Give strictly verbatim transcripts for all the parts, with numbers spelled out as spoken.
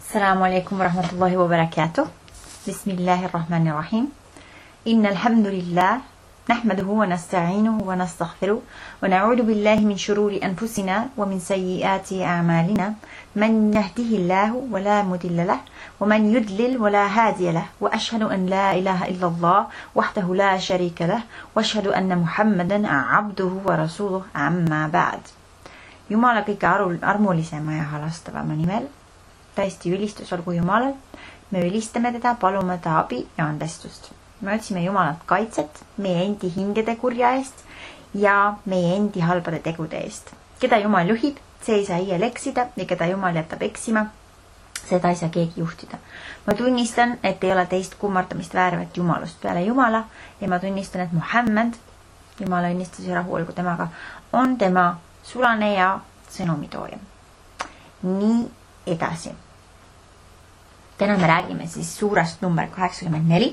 السلام عليكم ورحمة الله وبركاته. بسم الله الرحمن الرحيم. إن الحمد لله نحمده ونستعينه ونستغفره ونعوذ بالله من شرور أنفسنا ومن سيئات أعمالنا من يهده الله ولا مضل له ومن يضلل ولا هادي له وأشهد أن لا إله إلا الله وحده لا شريك له وأشهد أن محمدا عبده ورسوله أما بعد. Jumala kõige armulisema ja halastavama nimel. Täiesti ülistus olgu Jumalal. Me ülistame teda, palume ta abi ja andestust. Me otsime Jumalat kaitset meie endi hingede kurja eest ja meie endi halbade tegude eest. Keda Jumal juhib, see ei saa iial eksida ja keda Jumal jätab eksima, seda ei saa keegi juhtida. Ma tunnistan, et ei ole teist kummardamist väärivat Jumalust peale Jumala ja ma tunnistan, et Muhammad, Jumala õnnistus ja rahu olgu temaga, on tema sulane ja sõnumitooja. Nii edasi. Täna me räägime siis suurest number kaheksakümmend neli.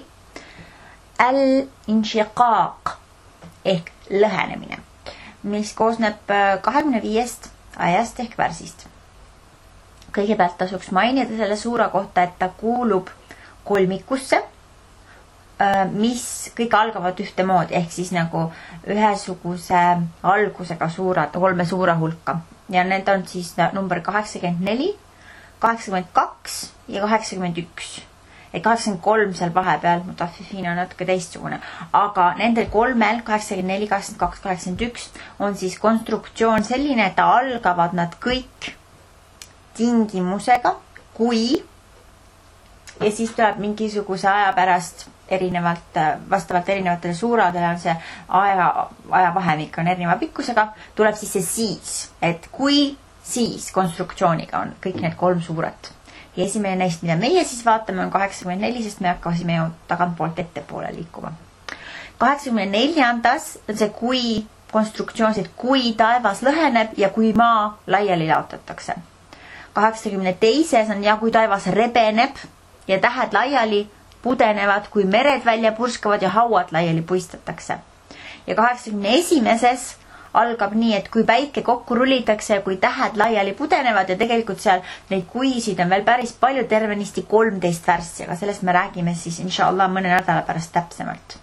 Al-inshiqaq ehk lõhenemine, mis koosneb kahekümne viiest ajast ehk värsist. Kõigepealt tasuks mainida selle suura kohta, et ta kuulub kolmikusse, mis kõik algavad ühte moodi, ehk siis nagu ühesuguse algusega suurad, kolme suura hulka. Ja need on siis number kaheksakümmend neli, kaheksakümmend kaks ja kaheksakümmend üks. Et kaheksakümmend kolm seal vahepeal, mutafifiin on natuke teistsugune. Aga nendel kolmel, kaheksakümmend neli, kaheksakümmend kaks, kaheksakümmend üks, on siis konstruktsioon selline, et algavad nad kõik tingimusega, kui ja siis tuleb mingisuguse aja pärast erinevalt, vastavalt erinevatele suuradele on see aja, ajavahemik on erineva pikkusega, tuleb siis see siis, et kui siis konstruktsiooniga on kõik need kolm suuret. Ja esimene neist, mida meie siis vaatame, on kaheksakümmend neli, sest me hakkasime ju tagantpoolt ettepoole liikuma. kaheksakümmend neljandas on see kui konstruktsioon, et kui taevas lõheneb ja kui maa laiali laotatakse. kaheksakümmend teises on ja kui taevas rebeneb ja tähed laiali pudenevad, kui mered välja purskavad ja hauad laiali puistatakse. Ja kaheksakümne esimeses algab nii, et kui päike kokku rullitakse ja kui tähed laiali pudenevad ja tegelikult seal neid kuisid on veel päris palju, tervenisti kolmteist värssi, aga sellest me räägime siis inshallah mõne nädala pärast täpsemalt.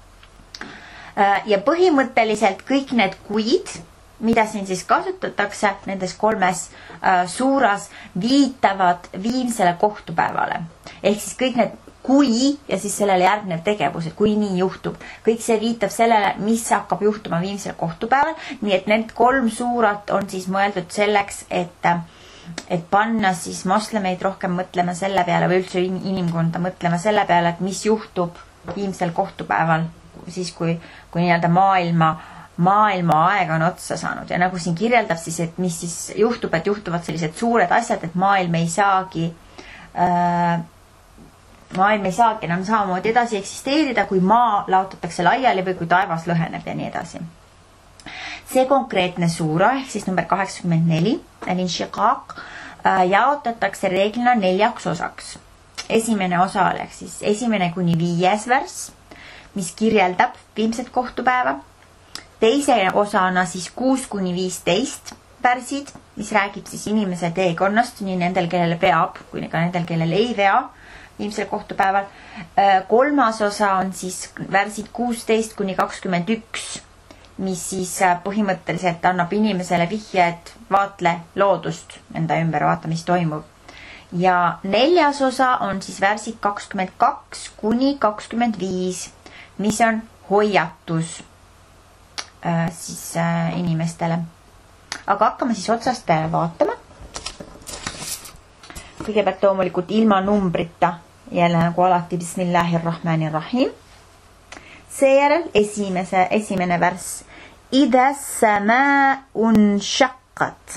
Ja põhimõtteliselt kõik need kuid, mida siin siis kasutatakse nendes kolmes suuras, viitavad viimsele kohtupäevale. Ehk siis kõik need kui ja siis sellele järgnev tegevus, et kui nii juhtub. Kõik see viitab sellele, mis hakkab juhtuma viimsel kohtupäeval. Nii et need kolm suurat on siis mõeldud selleks, et, et panna siis moslemeid rohkem mõtlema selle peale või üldse inimkonda mõtlema selle peale, et mis juhtub viimsel kohtupäeval, siis kui, kui nii-öelda maailma, maailma aega on otsa saanud. Ja nagu siin kirjeldab siis, et mis siis juhtub, et juhtuvad sellised suured asjad, et maailm ei saagi äh, maailm ei saagi enam samamoodi edasi eksisteerida, kui maa laotatakse laiali või kui taevas lõheneb ja nii edasi. See konkreetne suura, ehk siis number kaheksakümmend neli, al-inshiqaq, jaotatakse reeglina neljaks osaks. Esimene osa oleks siis esimene kuni viies värss, mis kirjeldab viimset kohtupäeva. Teise osana siis kuus kuni viisteist värsid, mis räägib siis inimese teekonnast, nii nendel, kellel veab, kui ka nendel, kellel ei vea viimsel kohtupäeval. Kolmas osa on siis värsid kuusteist kuni kakskümmend üks, mis siis põhimõtteliselt annab inimesele vihje, et vaatle loodust enda ümber, vaata, mis toimub. Ja neljas osa on siis värsid kakskümmend kaks kuni kakskümmend viis, mis on hoiatus siis inimestele. Aga hakkame siis otsast peale vaatama. Kõigepealt loomulikult ilma numbrita, jälle nagu alati bismillahirrahmanirrahim. Seejärel esimese, esimene värss. Ida sama'un shaqqat.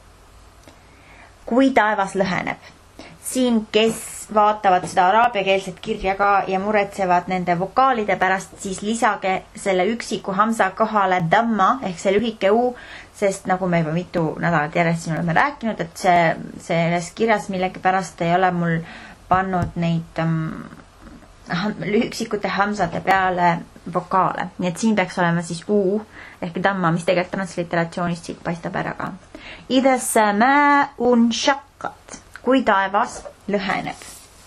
Kui taevas lõheneb. Siin, kes vaatavad seda araabiakeelset kirja ka ja muretsevad nende vokaalide pärast, siis lisage selle üksiku hamsa kohale damma ehk see lühike u, sest nagu me juba mitu nädalat järjest siin oleme rääkinud, et see, selles kirjas millegi pärast ei ole mul pannud neid um, üksikute hamsade peale vokaale. Nii et siin peaks olema siis u ehk damma, mis tegelikult transliteratsioonist siit paistab ära ka. Ida sama'un shaqqat. kui taevas lõheneb.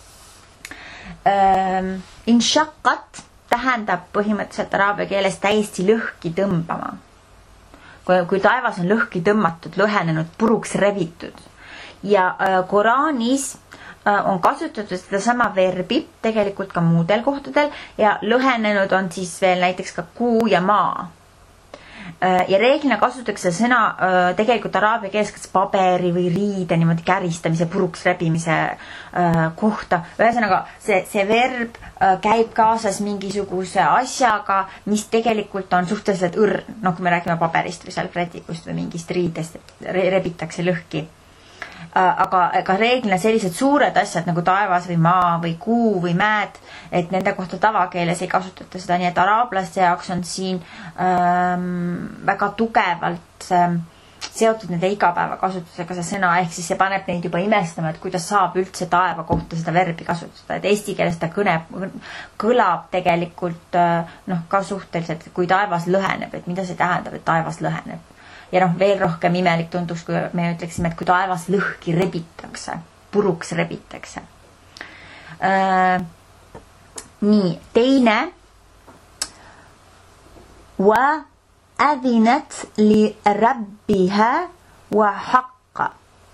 Inshaqat tähendab põhimõtteliselt araabia keeles täiesti lõhki tõmbama. Kui, kui taevas on lõhki tõmmatud, lõhenenud, puruks rebitud. Ja äh, Koraanis äh, on kasutatud seda sama verbi tegelikult ka muudel kohtadel ja lõhenenud on siis veel näiteks ka kuu ja maa. Ja reeglina kasutatakse sõna tegelikult araabia keeles kas paberi või riide niimoodi käristamise, puruks rebimise kohta. Ühesõnaga, see, see verb käib kaasas mingisuguse asjaga, mis tegelikult on suhteliselt õrn, no kui me räägime paberist või salvrätikust või mingist riidest, et rebitakse lõhki. Aga, aga reeglina sellised suured asjad nagu taevas või maa või kuu või mäed, et nende kohta tavakeeles ei kasutata seda, nii et araablaste jaoks on siin ähm, väga tugevalt ähm, seotud nende igapäeva kasutusega see sõna, ehk siis see paneb neid juba imestama, et kuidas saab üldse taeva kohta seda verbi kasutada, et eesti keeles ta kõne, kõlab tegelikult äh, noh, ka suhteliselt, kui taevas lõheneb, et mida see tähendab, et taevas lõheneb. Ja noh, veel rohkem imelik tunduks, kui me ütleksime, et kui taevas lõhki rebitakse, puruks rebitakse. Äh, nii, teine. Wa adinat li rabbiha wa haqqa.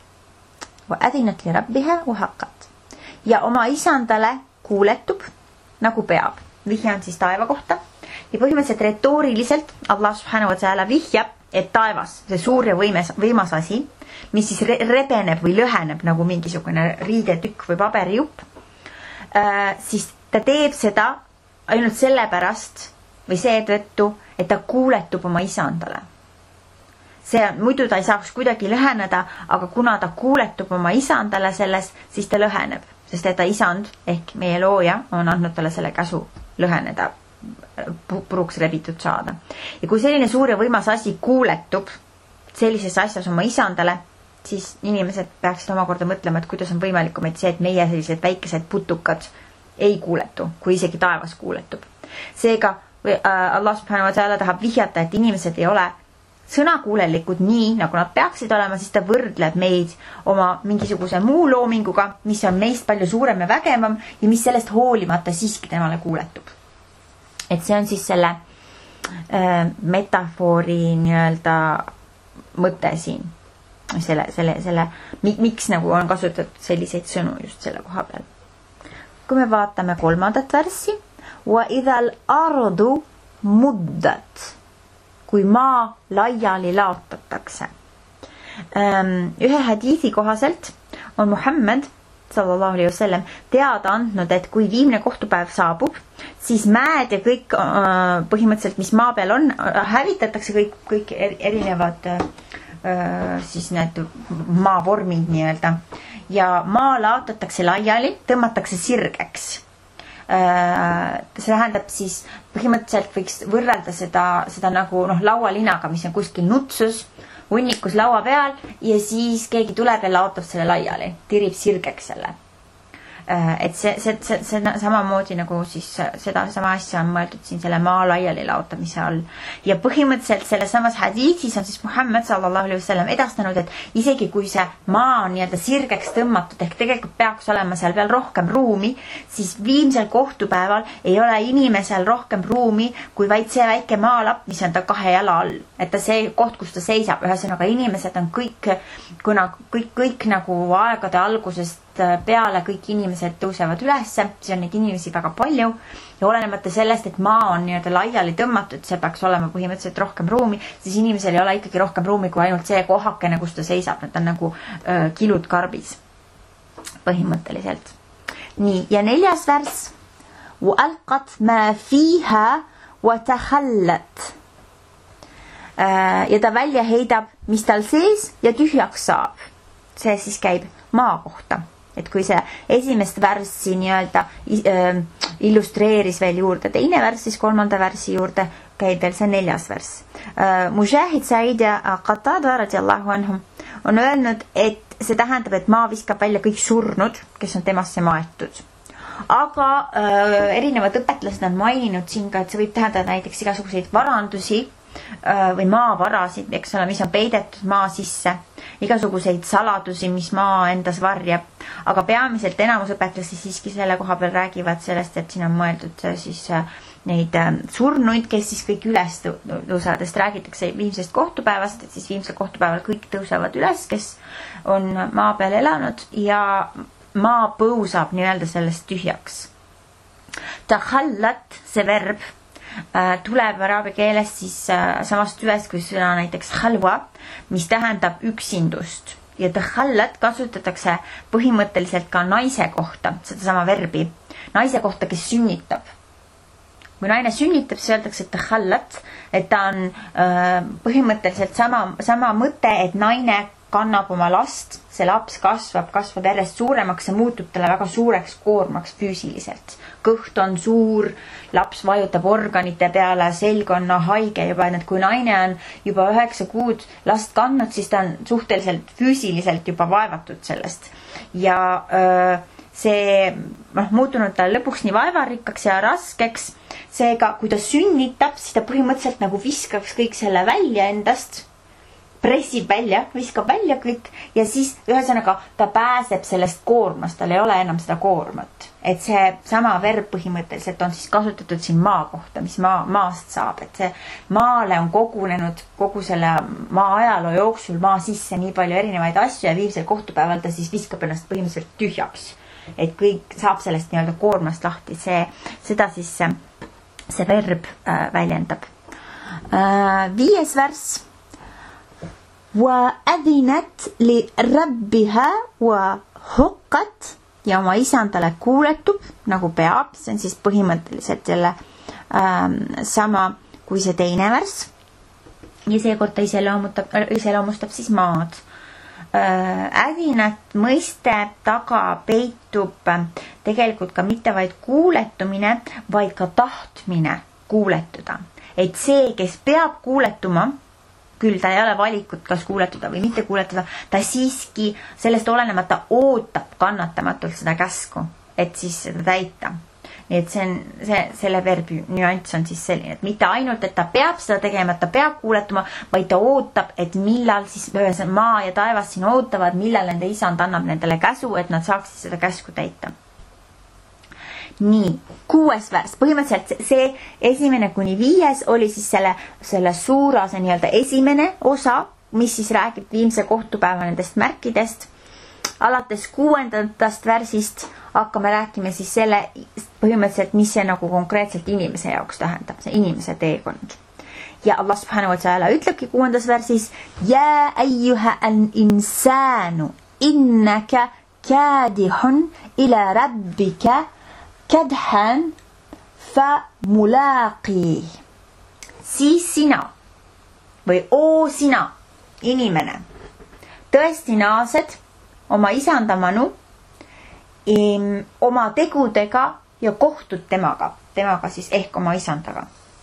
Wa adinat li rabbiha wa haqqat. Ja oma isandale kuuletub, nagu peab. Vihja on siis taeva kohta. Ja põhimõtteliselt retooriliselt Allah subhanahu wa ta'ala vihjab, et taevas, see suur ja võimes, võimas asi, mis siis rebeneb või lõheneb nagu mingisugune riidetükk või paberijupp, äh, siis ta teeb seda ainult sellepärast või seetõttu, et ta kuuletub oma isandale. See on, muidu ta ei saaks kuidagi lõheneda, aga kuna ta kuuletub oma isandale selles, siis ta lõheneb, sest et ta isand ehk meie looja on andnud talle selle käsu lõheneda, puruks rebitud saada. Ja kui selline suur ja võimas asi kuuletub sellises asjas oma isandale, siis inimesed peaksid omakorda mõtlema, et kuidas on võimalikum, et see, et meie sellised väikesed putukad ei kuuletu, kui isegi taevas kuuletub. Seega Allah subhanahu wa ta'ala tahab vihjata, et inimesed ei ole sõnakuulelikud nii, nagu nad peaksid olema, siis ta võrdleb meid oma mingisuguse muu loominguga, mis on meist palju suurem ja vägevam ja mis sellest hoolimata siiski temale kuuletub. Et see on siis selle äh, metafoori nii-öelda mõte siin. Selle, selle, selle, miks nagu on kasutatud selliseid sõnu just selle koha peal. Kui me vaatame kolmandat värssi, wa idhal ardu muddat, kui maa laiali laotatakse. Ähm, ühe hadiisi kohaselt on Muhammad sallallahu alaihi wasallam teada andnud, et kui viimne kohtupäev saabub, siis mäed ja kõik äh, põhimõtteliselt, mis maa peal on, hävitatakse kõik, kõik erinevad äh, siis need maavormid nii-öelda ja maa laotatakse laiali, tõmmatakse sirgeks. Äh, see tähendab siis põhimõtteliselt võiks võrrelda seda, seda nagu noh, laualinaga, mis on kuskil nutsus, hunnikus laua peal ja siis keegi tuleb ja laotab selle laiali, tirib sirgeks selle. Et see, see, see, see samamoodi nagu siis seda sama asja on mõeldud siin selle maa laiali laotamise all. Ja põhimõtteliselt selles samas hadiisis on siis Muhammad sallallahu alaihi wasallam edastanud, et isegi kui see maa on nii-öelda sirgeks tõmmatud, ehk tegelikult peaks olema seal veel rohkem ruumi, siis viimsel kohtupäeval ei ole inimesel rohkem ruumi kui vaid see väike maalapp, mis on ta kahe jala all. Et ta see koht, kus ta seisab, ühesõnaga inimesed on kõik, kuna kõik, kõik nagu aegade algusest peale kõik inimesed tõusevad ülesse, siis on neid inimesi väga palju ja olenemata sellest, et maa on nii-öelda laiali tõmmatud, see peaks olema põhimõtteliselt rohkem ruumi, siis inimesel ei ole ikkagi rohkem ruumi kui ainult see kohakene, kus ta seisab, need on nagu öö, kilud karbis põhimõtteliselt. Nii, ja neljas värs وَأَلْقَتْ مَا فِيهَا وَتَخَلَّتْ ja ta välja heidab, mis tal sees ja tühjaks saab. See siis käib maa kohta. Et kui see esimest värssi nii-öelda illustreeris veel juurde teine värs, siis kolmanda värsi juurde käib veel see neljas värs. Mujahid Said ja Qatada radiallahu anhum on öelnud, et see tähendab, et maa viskab välja kõik surnud, kes on temasse maetud. Aga äh, erinevad õpetlased on maininud siin ka, et see võib tähendada näiteks igasuguseid varandusi, või maavarasid, eks ole, mis on peidetud maa sisse, igasuguseid saladusi, mis maa endas varjab, aga peamiselt enamus õpetlasi siiski selle koha peal räägivad sellest, et siin on mõeldud siis neid surnuid, kes siis kõik üles tõusevad, sest räägitakse viimsest kohtupäevast, et siis viimsel kohtupäeval kõik tõusevad üles, kes on maa peal elanud ja maa põusab nii-öelda sellest tühjaks. Takhallat, see verb, tuleb araabia keeles siis samast üles kui sõna näiteks khalwa, mis tähendab üksindust. Ja takhallat kasutatakse põhimõtteliselt ka naise kohta, seda sama verbi, naise kohta, kes sünnitab. Kui naine sünnitab, siis öeldakse takhallat, et ta on põhimõtteliselt sama, sama mõte, et naine kannab oma last, see laps kasvab, kasvab järjest suuremaks ja muutub talle väga suureks koormaks füüsiliselt. Kõht on suur, laps vajutab organite peale, selg on haige juba, et kui naine on juba üheksa kuud last kandnud, siis ta on suhteliselt füüsiliselt juba vaevatud sellest. Ja öö, see noh, muutunud talle lõpuks nii vaevarikkaks ja raskeks, seega kui ta sünnitab, siis ta põhimõtteliselt nagu viskaks kõik selle välja endast, pressib välja, viskab välja kõik ja siis ühesõnaga ta pääseb sellest koormast, tal ei ole enam seda koormat. Et see sama verb põhimõtteliselt on siis kasutatud siin maa kohta, mis maa, maast saab, et see maale on kogunenud kogu selle maa ajaloo jooksul maa sisse nii palju erinevaid asju ja viimsel kohtupäeval ta siis viskab ennast põhimõtteliselt tühjaks. Et kõik saab sellest nii-öelda koormast lahti, see, seda siis see, see verb äh, väljendab. Äh, viies vers. وَأَذِنَتْ لِرَبِّهَا وَحُقَّتْ ja oma isandale kuuletub, nagu peab, see on siis põhimõtteliselt selle ähm, sama kui see teine vers. Ja seekord ta iseloomustab, iseloomustab siis maad. Äh, ädinat mõiste taga peitub tegelikult ka mitte vaid kuuletumine, vaid ka tahtmine kuuletuda. Et see, kes peab kuuletuma, küll ta ei ole valikut, kas kuuletuda või mitte kuuletuda, ta siiski sellest olenemata ootab kannatamatult seda käsku, et siis seda täita. Nii et see on, see, selle verbi nüanss on siis selline, et mitte ainult, et ta peab seda tegema, et ta peab kuuletuma, vaid ta ootab, et millal siis maa ja taevas siin ootavad, millal nende isand annab nendele käsu, et nad saaksid seda käsku täita. Nii, kuues vers, põhimõtteliselt see esimene kuni viies oli siis selle, selle suura, see nii-öelda esimene osa, mis siis räägib viimse kohtupäeva nendest märkidest. Alates kuuendast versist hakkame rääkima siis selle põhimõtteliselt, mis see nagu konkreetselt inimese jaoks tähendab, see inimese teekond. Ja Allah subhanahu wa ta'ala ütlebki kuuendas versis, Ja ayyuha al-insanu innaka kadihun ila rabbika Kadhan fa mulaqi. Siis sina või oo sina, inimene, tõesti naased oma isandamanu im, oma tegudega ja kohtud temaga, temaga siis ehk oma isandaga.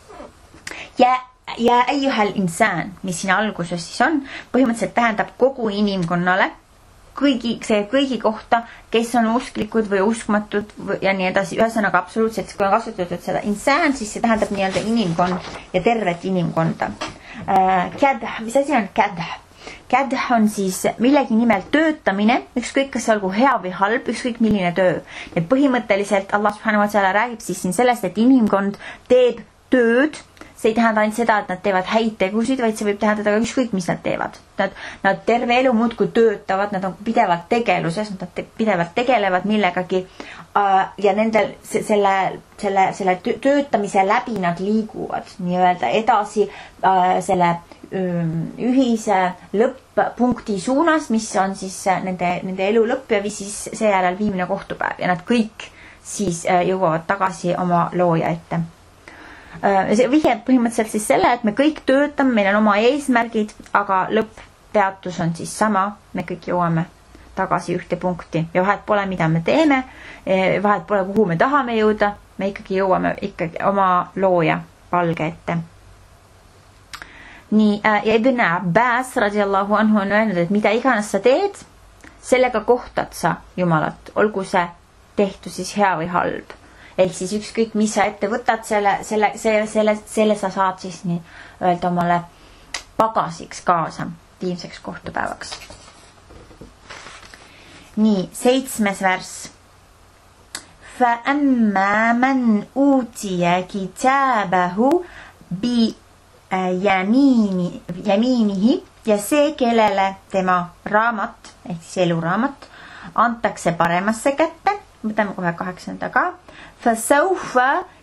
Ja, ja ayyuhal insan, mis siin alguses siis on, põhimõtteliselt tähendab kogu inimkonnale, kõigi, see kõigi kohta, kes on usklikud või uskmatud või, ja nii edasi, ühesõnaga absoluutselt, kui on kasutatud seda insan, siis see tähendab nii-öelda inimkond ja tervet inimkonda. Kädah, mis asi on kädah? Kädah on siis millegi nimel töötamine, ükskõik kas see olgu hea või halb, ükskõik milline töö. Et põhimõtteliselt Allah subhanahu wa ta'ala räägib siis siin sellest, et inimkond teeb tööd. See ei tähenda ainult seda, et nad teevad häid tegusid, vaid see võib tähendada ka ükskõik, mis nad teevad. Nad, nad terve elu muudkui töötavad, nad on pidevalt tegeluses, nad te, pidevalt tegelevad millegagi äh, ja nendel selle, selle, selle töötamise läbi nad liiguvad nii-öelda edasi äh, selle äh, ühise lõpp-punkti suunas, mis on siis nende, nende elu lõpp ja siis seejärel viimne kohtupäev ja nad kõik siis äh, jõuavad tagasi oma looja ette. See vihjab põhimõtteliselt siis selle, et me kõik töötame, meil on oma eesmärgid, aga lõpppeatus on siis sama, me kõik jõuame tagasi ühte punkti ja vahet pole, mida me teeme, vahet pole, kuhu me tahame jõuda, me ikkagi jõuame ikkagi oma looja palge ette. Nii, ja Ibn Abbas radiallahu anhu on öelnud, et mida iganes sa teed, sellega kohtad sa Jumalat, olgu see tehtu siis hea või halb. ehk siis ükskõik, mis sa ette võtad, selle, selle, selle, selle, selle sa saad siis nii öelda omale pagasiks kaasa viimseks kohtupäevaks. Nii, seitsmes värss. فَأَمَّا مَنْ أُوتِيَ كِتَابَهُ بِيَمِينِهِ ja see, kellele tema raamat, ehk siis eluraamat, antakse paremasse kätte, võtame kohe kaheksanda ka, فَسَوْفَ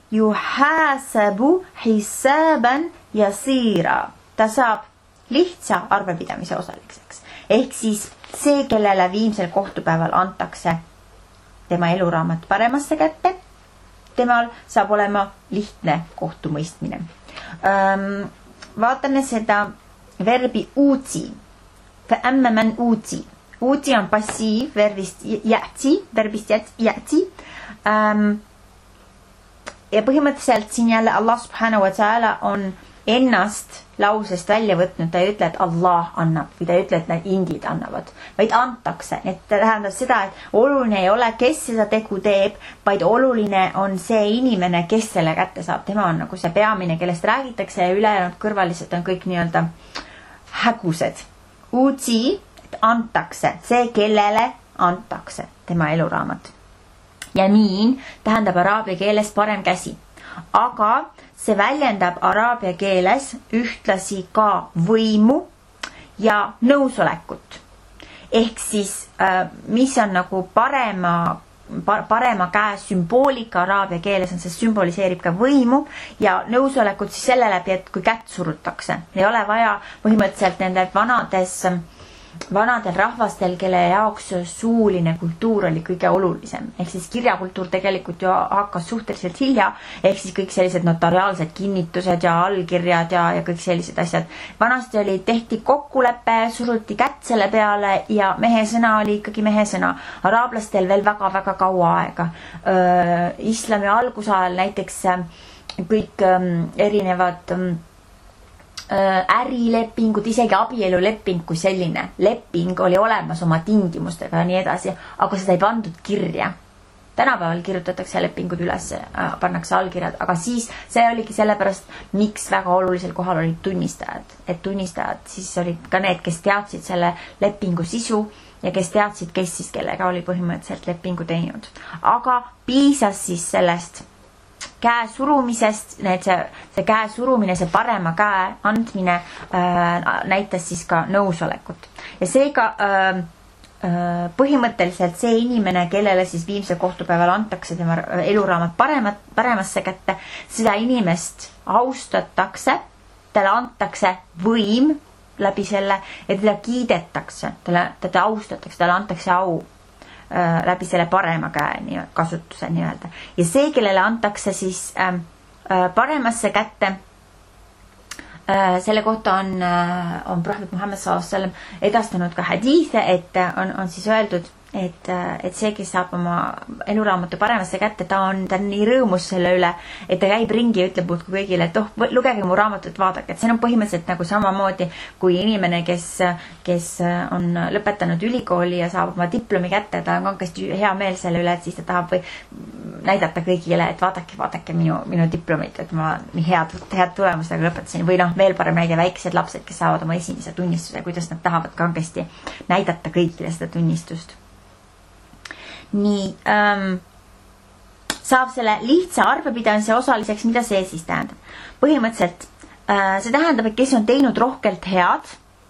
يُحَاسَبُ حِسَابًا يَسِيرًا ta saab lihtsa arvepidamise osaliseks. Ehk siis see, kellele viimsel kohtupäeval antakse tema eluraamat paremasse kätte, temal saab olema lihtne kohtumõistmine. Ähm, vaatame seda verbi uutsi. فَأَمَّا مَنْ uuti. Uuti on passiiv verbist jätsi, verbist jätsi. Ähm, ja põhimõtteliselt siin jälle Allah subhanahu wa ta'ala on ennast lausest välja võtnud, ta ei ütle, et Allah annab või ta ei ütle, et need indid annavad, vaid antakse. Et tähendab seda, et oluline ei ole, kes seda tegu teeb, vaid oluline on see inimene, kes selle kätte saab. Tema on nagu see peamine, kellest räägitakse ja ülejäänud kõrvalised on kõik nii-öelda hägused. Uutsi, antakse, see, kellele antakse tema eluraamat. Jamiin tähendab araabia keeles parem käsi, aga see väljendab araabia keeles ühtlasi ka võimu ja nõusolekut. Ehk siis, mis on nagu parema, parema käe sümboolika araabia keeles, on see sümboliseerib ka võimu ja nõusolekut siis selle läbi, et kui kätt surutakse. Ei ole vaja põhimõtteliselt nende vanades vanadel rahvastel, kelle jaoks suuline kultuur oli kõige olulisem. Ehk siis kirjakultuur tegelikult ju hakkas suhteliselt hilja, ehk siis kõik sellised notariaalsed kinnitused ja allkirjad ja, ja kõik sellised asjad. Vanasti oli, tehti kokkulepe, suruti kätt selle peale ja mehe sõna oli ikkagi mehe sõna. Araablastel veel väga-väga kaua aega. Äh, islami algusajal näiteks kõik ähm, erinevad ähm, ärilepingud, isegi abieluleping kui selline leping oli olemas oma tingimustega ja nii edasi, aga seda ei pandud kirja. Tänapäeval kirjutatakse lepingud üles, pannakse allkirjad, aga siis see oligi sellepärast, miks väga olulisel kohal olid tunnistajad. Et tunnistajad siis olid ka need, kes teadsid selle lepingu sisu ja kes teadsid, kes siis kellega oli põhimõtteliselt lepingu teinud. Aga piisas siis sellest käe surumisest, need see, see käe surumine, see parema käe andmine äh, näitas siis ka nõusolekut. Ja seega äh, äh, põhimõtteliselt see inimene, kellele siis viimsel kohtupäeval antakse tema eluraamat paremat, paremasse kätte, seda inimest austatakse, talle antakse võim läbi selle, et teda kiidetakse, talle, teda austatakse, talle antakse au läbi selle parema käe nii, kasutuse nii-öelda. Ja see, kellele antakse siis äh, paremasse kätte, äh, selle kohta on, äh, on Prohvet Muhammad sallallahu alaihi wasallam edastanud ka hadiise, et on, on siis öeldud, et, et see, kes saab oma eluraamatu paremasse kätte, ta on, ta on nii rõõmus selle üle, et ta käib ringi ja ütleb muudkui kõigile, et oh, lugege mu raamatut, vaadake, et see on põhimõtteliselt nagu samamoodi kui inimene, kes, kes on lõpetanud ülikooli ja saab oma diplomi kätte, ta on kankesti hea meel selle üle, et siis ta tahab või näidata kõigile, et vaadake, vaadake minu, minu diplomit, et ma nii head, head tulemustega lõpetasin või noh, veel parem näide väiksed lapsed, kes saavad oma esimese tunnistuse, kuidas nad tahavad kankesti näidata kõigile seda tunnistust. Nii, ähm, saab selle lihtsa arvepidamise osaliseks, mida see siis tähendab? Põhimõtteliselt äh, see tähendab, et kes on teinud rohkelt head,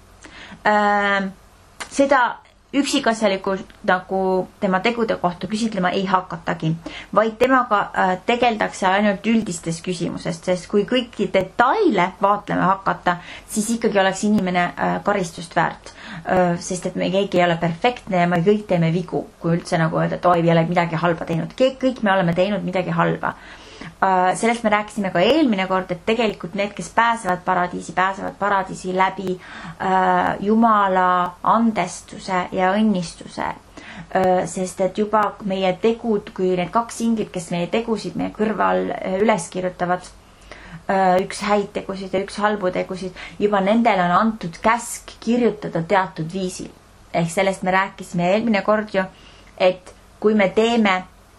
äh, seda üksikasjalikult nagu tema tegude kohta küsitlema ei hakatagi, vaid temaga äh, tegeldakse ainult üldistes küsimusest, sest kui kõiki detaile vaatlema hakata, siis ikkagi oleks inimene äh, karistust väärt. Äh, sest et me keegi ei ole perfektne ja me kõik teeme vigu, kui üldse nagu öelda, et oi, ei ole midagi halba teinud. Kõik me oleme teinud midagi halba. Uh, sellest me rääkisime ka eelmine kord, et tegelikult need, kes pääsevad paradiisi, pääsevad paradiisi läbi uh, Jumala andestuse ja õnnistuse. Uh, sest et juba meie tegud, kui need kaks inglit, kes meie tegusid meie kõrval uh, üles kirjutavad, uh, üks häid tegusid ja üks halbu tegusid, juba nendele on antud käsk kirjutada teatud viisil. Ehk sellest me rääkisime eelmine kord ju, et kui me teeme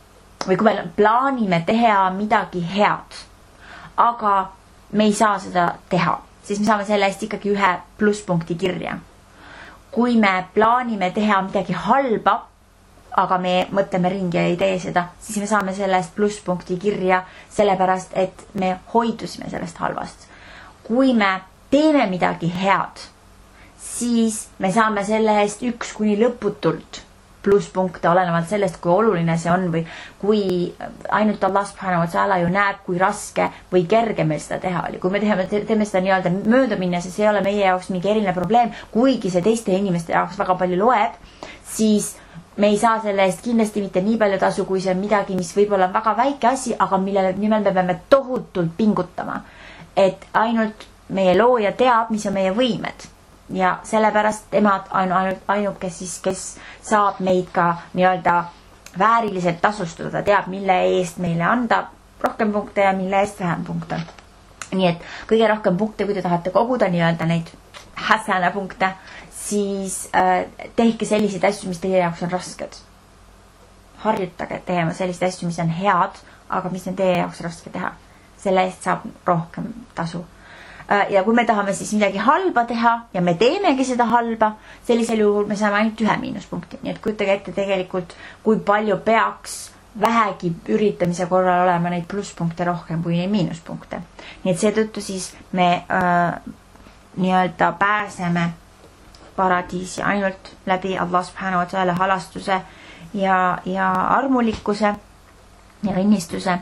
või kui me plaanime teha midagi head, aga me ei saa seda teha, siis me saame selle eest ikkagi ühe plusspunkti kirja. Kui me plaanime teha midagi halba, aga me mõtleme ringi ja ei tee seda, siis me saame selle eest plusspunkti kirja, sellepärast, et me hoidusime sellest halvast. Kui me teeme midagi head, siis me saame selle eest üks kuni lõputult plusspunkte, olenevalt sellest, kui oluline see on või kui ainult Allah subhanahu wa ta'ala ju näeb, kui raske või kerge meil seda teha oli. Kui me teeme, teeme seda nii-öelda mööda minna, siis ei ole meie jaoks mingi eriline probleem, kuigi see teiste inimeste jaoks väga palju loeb, siis me ei saa selle eest kindlasti mitte nii palju tasu, kui see on midagi, mis võib-olla on väga väike asi, aga millele nimel me peame tohutult pingutama. Et ainult meie looja teab, mis on meie võimed. Ja sellepärast temad ainu, ainu, ainuke siis, kes saab meid ka nii-öelda vääriliselt tasustada, teab, mille eest meile anda rohkem punkte ja mille eest vähem punkte. Nii et kõige rohkem punkte, kui te tahate koguda nii-öelda neid häsana punkte, siis äh, tehke selliseid asju, mis teie jaoks on rasked. Harjutage tegema selliseid asju, mis on head, aga mis on teie jaoks raske teha. Selle eest saab rohkem tasu. Ja kui me tahame siis midagi halba teha ja me teemegi seda halba, sellisel juhul me saame ainult ühe miinuspunkti. Nii et kujutage ette tegelikult, kui palju peaks vähegi üritamise korral olema neid plusspunkte rohkem kui neid miinuspunkte. Nii et seetõttu siis me äh, nii-öelda pääseme paradiisi ainult läbi Allah subhanahu wa ta'ala halastuse ja, ja armulikkuse ja õnnistuse,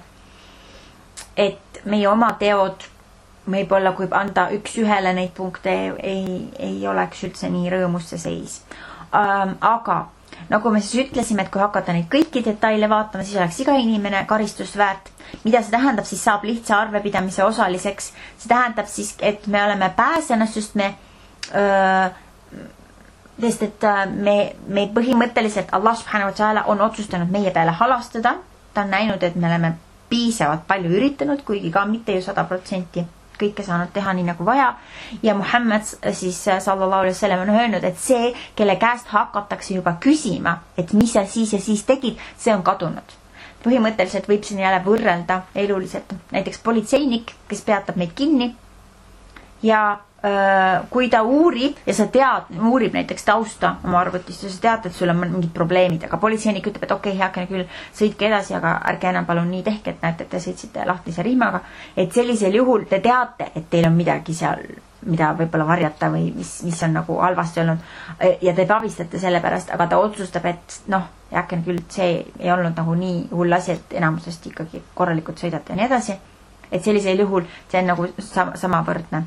et meie oma teod võib-olla kui anda üks ühele neid punkte ei, ei oleks üldse nii rõõmus see seis. Ähm, aga nagu me siis ütlesime, et kui hakata neid kõiki detaile vaatama, siis oleks iga inimene karistust väärt. Mida see tähendab, siis saab lihtsa arvepidamise osaliseks. See tähendab siis, et me oleme pääsenud, sest me öö, sest et me, me põhimõtteliselt Allah subhanahu wa ta'ala on otsustanud meie peale halastada. Ta on näinud, et me oleme piisavalt palju üritanud, kuigi ka mitte ju sada protsenti kõike saanud teha nii nagu vaja. Ja Muhammad siis sallallahu alaihi wasallam on öelnud, et see, kelle käest hakatakse juba küsima, et mis sa siis ja siis tegid, see on kadunud. Põhimõtteliselt võib siin jälle võrrelda eluliselt. Näiteks politseinik, kes peatab meid kinni ja öö, kui ta uurib ja sa tead, uurib näiteks tausta oma arvutist ja sa tead, et sul on mingid probleemid, aga politseinik ütleb, et okei, okay, heakene küll, sõitke edasi, aga ärge enam palun nii tehke, et näete, et te sõitsite lahtise rihmaga. Et sellisel juhul te teate, et teil on midagi seal, mida võib-olla varjata või mis, mis on nagu halvasti olnud ja te abistate selle pärast, aga ta otsustab, et noh, heakene küll, see ei olnud nagu nii hull asi, et enamusest ikkagi korralikult sõidate ja nii edasi. Et sellisel juhul see on nagu sama, sama võrdne.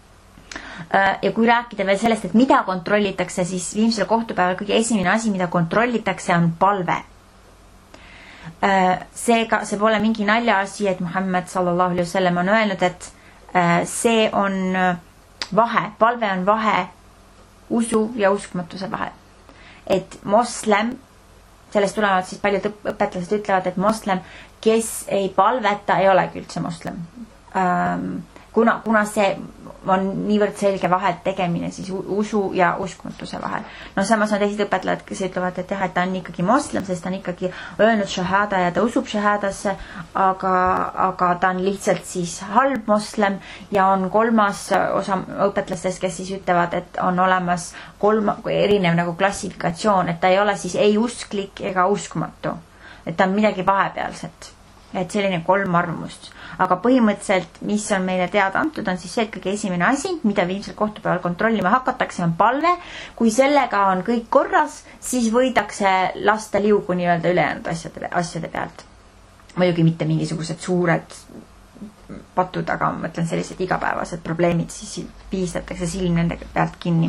Ja kui rääkida veel sellest, et mida kontrollitakse, siis viimsel kohtupäeval kõige esimene asi, mida kontrollitakse, on palve. Seega, see pole mingi nalja asi, et Muhammad sallallahu alaihi wasallam on öelnud, et see on vahe, palve on vahe usu ja uskmatuse vahel. Et moslem, sellest tulenevalt siis paljud õpetlased ütlevad, et moslem, kes ei palveta, ei olegi üldse moslem. Kuna, kuna see on niivõrd selge vahet tegemine siis usu ja uskmatuse vahel. No samas on teised õpetlejad, kes ütlevad, et jah, et ta on ikkagi moslem, sest ta on ikkagi öelnud šahada ja ta usub šahadasse, aga, aga ta on lihtsalt siis halb moslem ja on kolmas osa õpetlastest, kes siis ütlevad, et on olemas kolm erinev nagu klassifikatsioon, et ta ei ole siis ei usklik ega uskmatu, et ta on midagi vahepealset. Et selline kolm arvamust. Aga põhimõtteliselt, mis on meile teada antud, on siis see, et kõige esimene asi, mida viimsel kohtupäeval kontrollima hakatakse, on palve. Kui sellega on kõik korras, siis võidakse lasta liugu nii-öelda ülejäänud asjade, asjade pealt. Muidugi mitte mingisugused suured patud, aga ma mõtlen sellised igapäevased probleemid, siis piistatakse silm nende pealt kinni.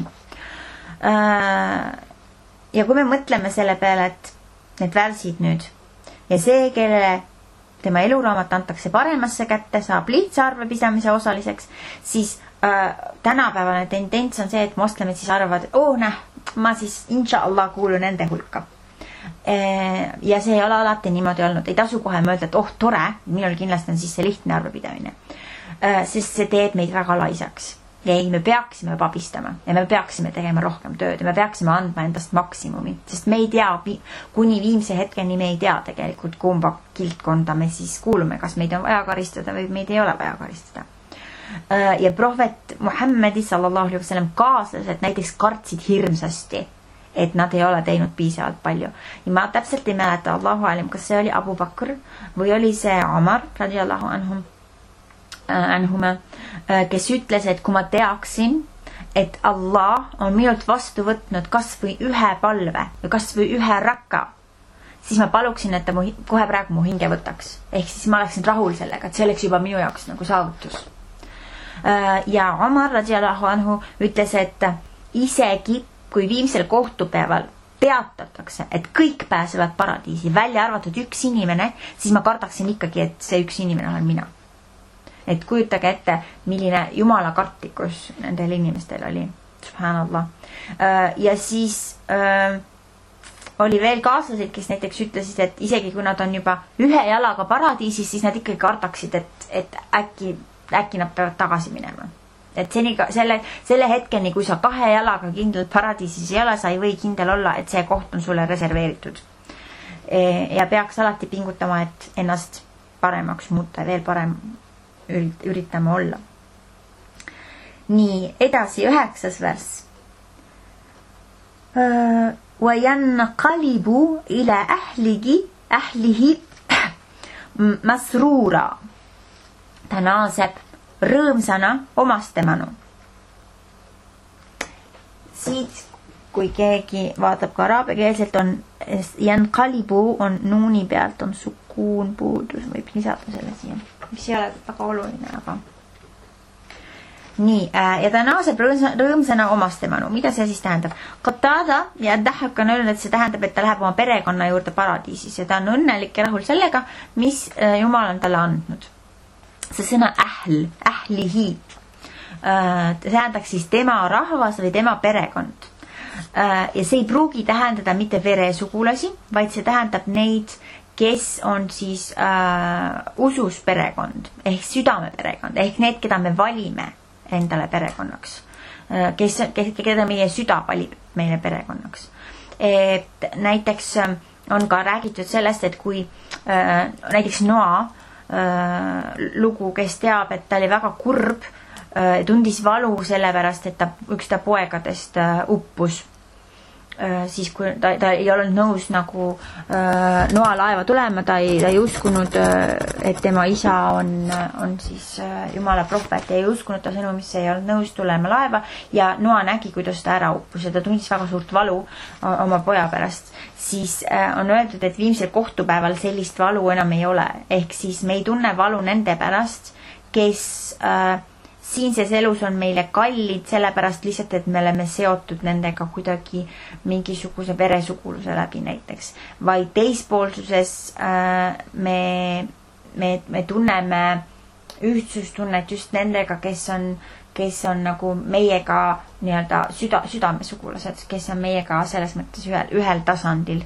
Ja kui me mõtleme selle peale, et need värsid nüüd ja see, kelle tema eluraamat antakse paremasse kätte, saab lihtsa arvepidamise osaliseks, siis äh, tänapäevane tendents on see, et moslemid siis arvavad, et oh näh, ma siis inshallah kuulun nende hulka. E, ja see ei ole alati niimoodi olnud. Ei tasu kohe mõelda, et oh tore, minul kindlasti on siis see lihtne arvepidamine. E, sest see teeb meid väga laisaks. ja ei, me peaksime abistama ja me peaksime tegema rohkem tööd ja me peaksime andma endast maksimumi, sest me ei tea, kuni viimse hetkeni me ei tea tegelikult, kumba kildkonda me siis kuulume, kas meid on vaja karistada või meid ei ole vaja karistada. Ja prohvet Muhammedi sallallahu alaihi wasallam kaaslased näiteks kartsid hirmsasti, et nad ei ole teinud piisavalt palju. Ja ma täpselt ei mäleta, Allahu alim, kas see oli Abu Bakr või oli see Omar radiallahu anhum, äh, anhuma, äh, kes ütles, et kui ma teaksin, et Allah on minult vastu võtnud kas või ühe palve või kas või ühe rakka, siis ma paluksin, et ta mu, kohe praegu mu hinge võtaks. Ehk siis ma oleksin rahul sellega, et see oleks juba minu jaoks nagu saavutus. Äh, ja Omar radiallahu anhu ütles, et isegi kui viimsel kohtupäeval teatatakse, et kõik pääsevad paradiisi, välja arvatud üks inimene, siis ma kardaksin ikkagi, et see üks inimene olen mina. Et kujutage ette, milline jumala kartlikkus nendel inimestel oli. Subhanallah. Ja siis äh, oli veel kaaslased, kes näiteks ütlesid, et isegi kui nad on juba ühe jalaga paradiisis, siis nad ikkagi kardaksid, et, et äkki, äkki nad peavad tagasi minema. Et seniga, selle, selle hetkeni, kui sa kahe jalaga kindlalt paradiisis ei ole, sa ei või kindel olla, et see koht on sulle reserveeritud. Ja peaks alati pingutama, et ennast paremaks muuta, veel parem üritama olla. Nii, edasi üheksas vers. وَيَنْقَلِبُ إِلَى أَهْلِهِ أَهْلِهِ مَسْرُورًا. Ta naaseb rõõmsana omastemanu. Siit, kui keegi vaatab ka araabiakeelselt, on yanqalibu on nuuni pealt on sukuun puudus, võib lisada selle siia, mis ei ole väga oluline, aga nii, ja ta naaseb rõõmsana omastemanu. Mida see siis tähendab? Qatada ja Dahhak on öelnud, et see tähendab, et ta läheb oma perekonna juurde paradiisis ja ta on õnnelik ja rahul sellega, mis Jumal on talle andnud. See sõna ähl, ählihi, see tähendaks siis tema rahvas või tema perekond. Ja see ei pruugi tähendada mitte veresugulasi, vaid see tähendab neid, kes on siis äh, usus perekond, ehk südame perekond, ehk need, keda me valime endale perekonnaks. Kes, kes, keda meie süda valib meile perekonnaks. Et näiteks on ka räägitud sellest, et kui äh, näiteks Noa lugu, kes teab, et ta oli väga kurb, tundis valu sellepärast, et ta, üks ta poegadest uppus. Siis kui ta, ta ei olnud nõus nagu Noa laeva tulema, ta ei, ta ei uskunud, et tema isa on, on siis Jumala prohvet ja ei uskunud ta sõnumisse, ei olnud nõus tulema laeva ja Noa nägi, kuidas ta ära uppus ja ta tundis väga suurt valu oma poja pärast. Siis on öeldud, et viimsel kohtupäeval sellist valu enam ei ole. Ehk siis me ei tunne valu nende pärast, kes äh, siinses elus on meile kallid, sellepärast lihtsalt, et me oleme seotud nendega kuidagi mingisuguse veresuguluse läbi näiteks. Vaid teispoolsuses äh, me, me, me tunneme ühtsustunnet just nendega, kes on kes on nagu meiega nii-öelda süda, südamesugulased, kes on meiega selles mõttes ühel, ühel tasandil.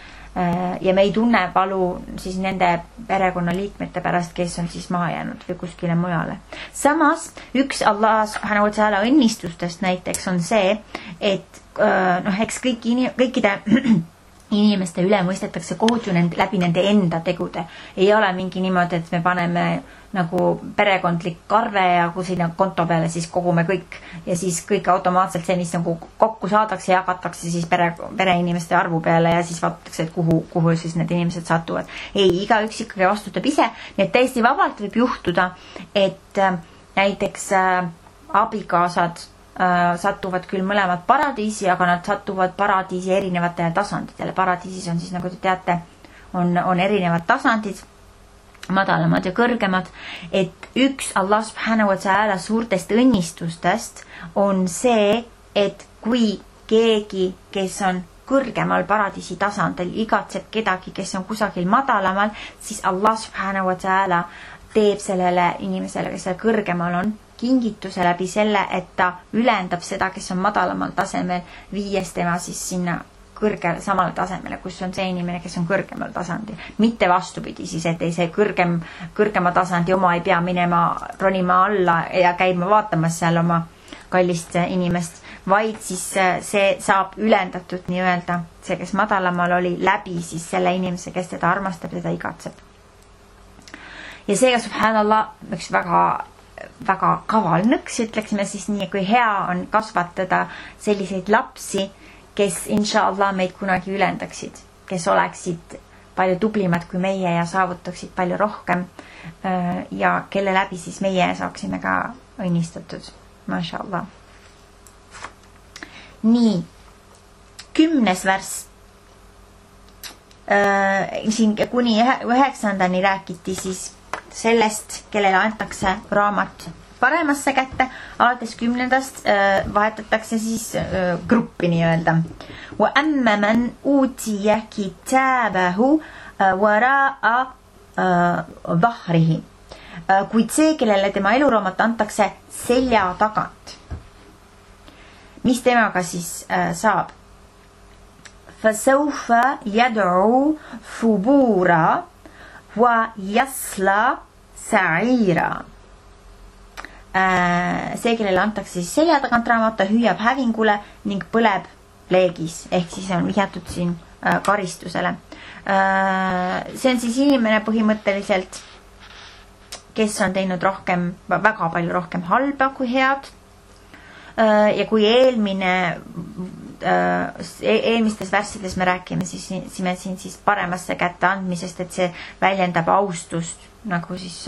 Ja me ei tunne valu siis nende perekonna liikmete pärast, kes on siis maha jäänud või kuskile mujale. Samas, üks Allah subhanahu wa ta'ala õnnistustest näiteks on see, et noh, eks kõik inim, kõikide inimeste üle mõistetakse kohut ju nende, läbi nende enda tegude. Ei ole mingi niimoodi, et me paneme nagu perekondlik karve ja kui sinna konto peale siis kogume kõik ja siis kõik automaatselt see, mis nagu kokku saadakse, jagatakse siis pere, pereinimeste arvu peale ja siis vaadatakse, et kuhu, kuhu siis need inimesed satuvad. Ei, igaüks ikkagi vastutab ise. Nii et täiesti vabalt võib juhtuda, et äh, näiteks äh, abikaasad äh, satuvad küll mõlemad paradiisi, aga nad satuvad paradiisi erinevatele tasanditele. Paradiisis on siis, nagu te teate, on, on erinevad tasandid, madalamad ja kõrgemad, et üks Allah subhanahu wa ta'ala suurtest õnnistustest on see, et kui keegi, kes on kõrgemal paradiisi tasandil, igatseb kedagi, kes on kusagil madalamal, siis Allah subhanahu wa ta'ala teeb sellele inimesele, kes seal kõrgemal on, kingituse läbi selle, et ta ülendab seda, kes on madalamal tasemel, viies tema siis sinna kõrgele samale tasemele, kus on see inimene, kes on kõrgemal tasandil. Mitte vastupidi siis, et ei see kõrgem, kõrgema tasandi oma ei pea minema ronima alla ja käima vaatamas seal oma kallist inimest, vaid siis see saab ülendatud nii-öelda, see, kes madalamal oli, läbi siis selle inimese, kes teda armastab, teda igatseb. Ja seega, subhanallah, üks väga, väga kaval nõks, ütleksime siis nii, kui hea on kasvatada selliseid lapsi, kes inshallah meid kunagi ülendaksid, kes oleksid palju tublimad kui meie ja saavutaksid palju rohkem ja kelle läbi siis meie saaksime ka õnnistatud. Mashallah. Nii, kümnes värss. Siin kuni üheksandani räägiti siis sellest, kellele antakse raamat paremasse kätte, alates kümnendast vahetatakse siis gruppi nii-öelda. وَأَمَّ مَنْ أُوتِيَ كِتَابَهُ وَرَاءَ ظَهْرِهِ. Kuid see, kellele tema eluraamat antakse selja tagant. Mis temaga siis saab? فَسَوْفَ يَدْعُو ثُبُورًا وَيَصْلَى سَعِيرًا. See, kellele antakse siis selja tagant raamat, ta hüüab hävingule ning põleb pleegis, ehk siis on vihjatud siin karistusele. See on siis inimene põhimõtteliselt, kes on teinud rohkem, väga palju rohkem halba kui head. Ja kui eelmine, eelmistes värssides me räägime siis, me siin siis paremasse kätte andmisest, et see väljendab austust, nagu siis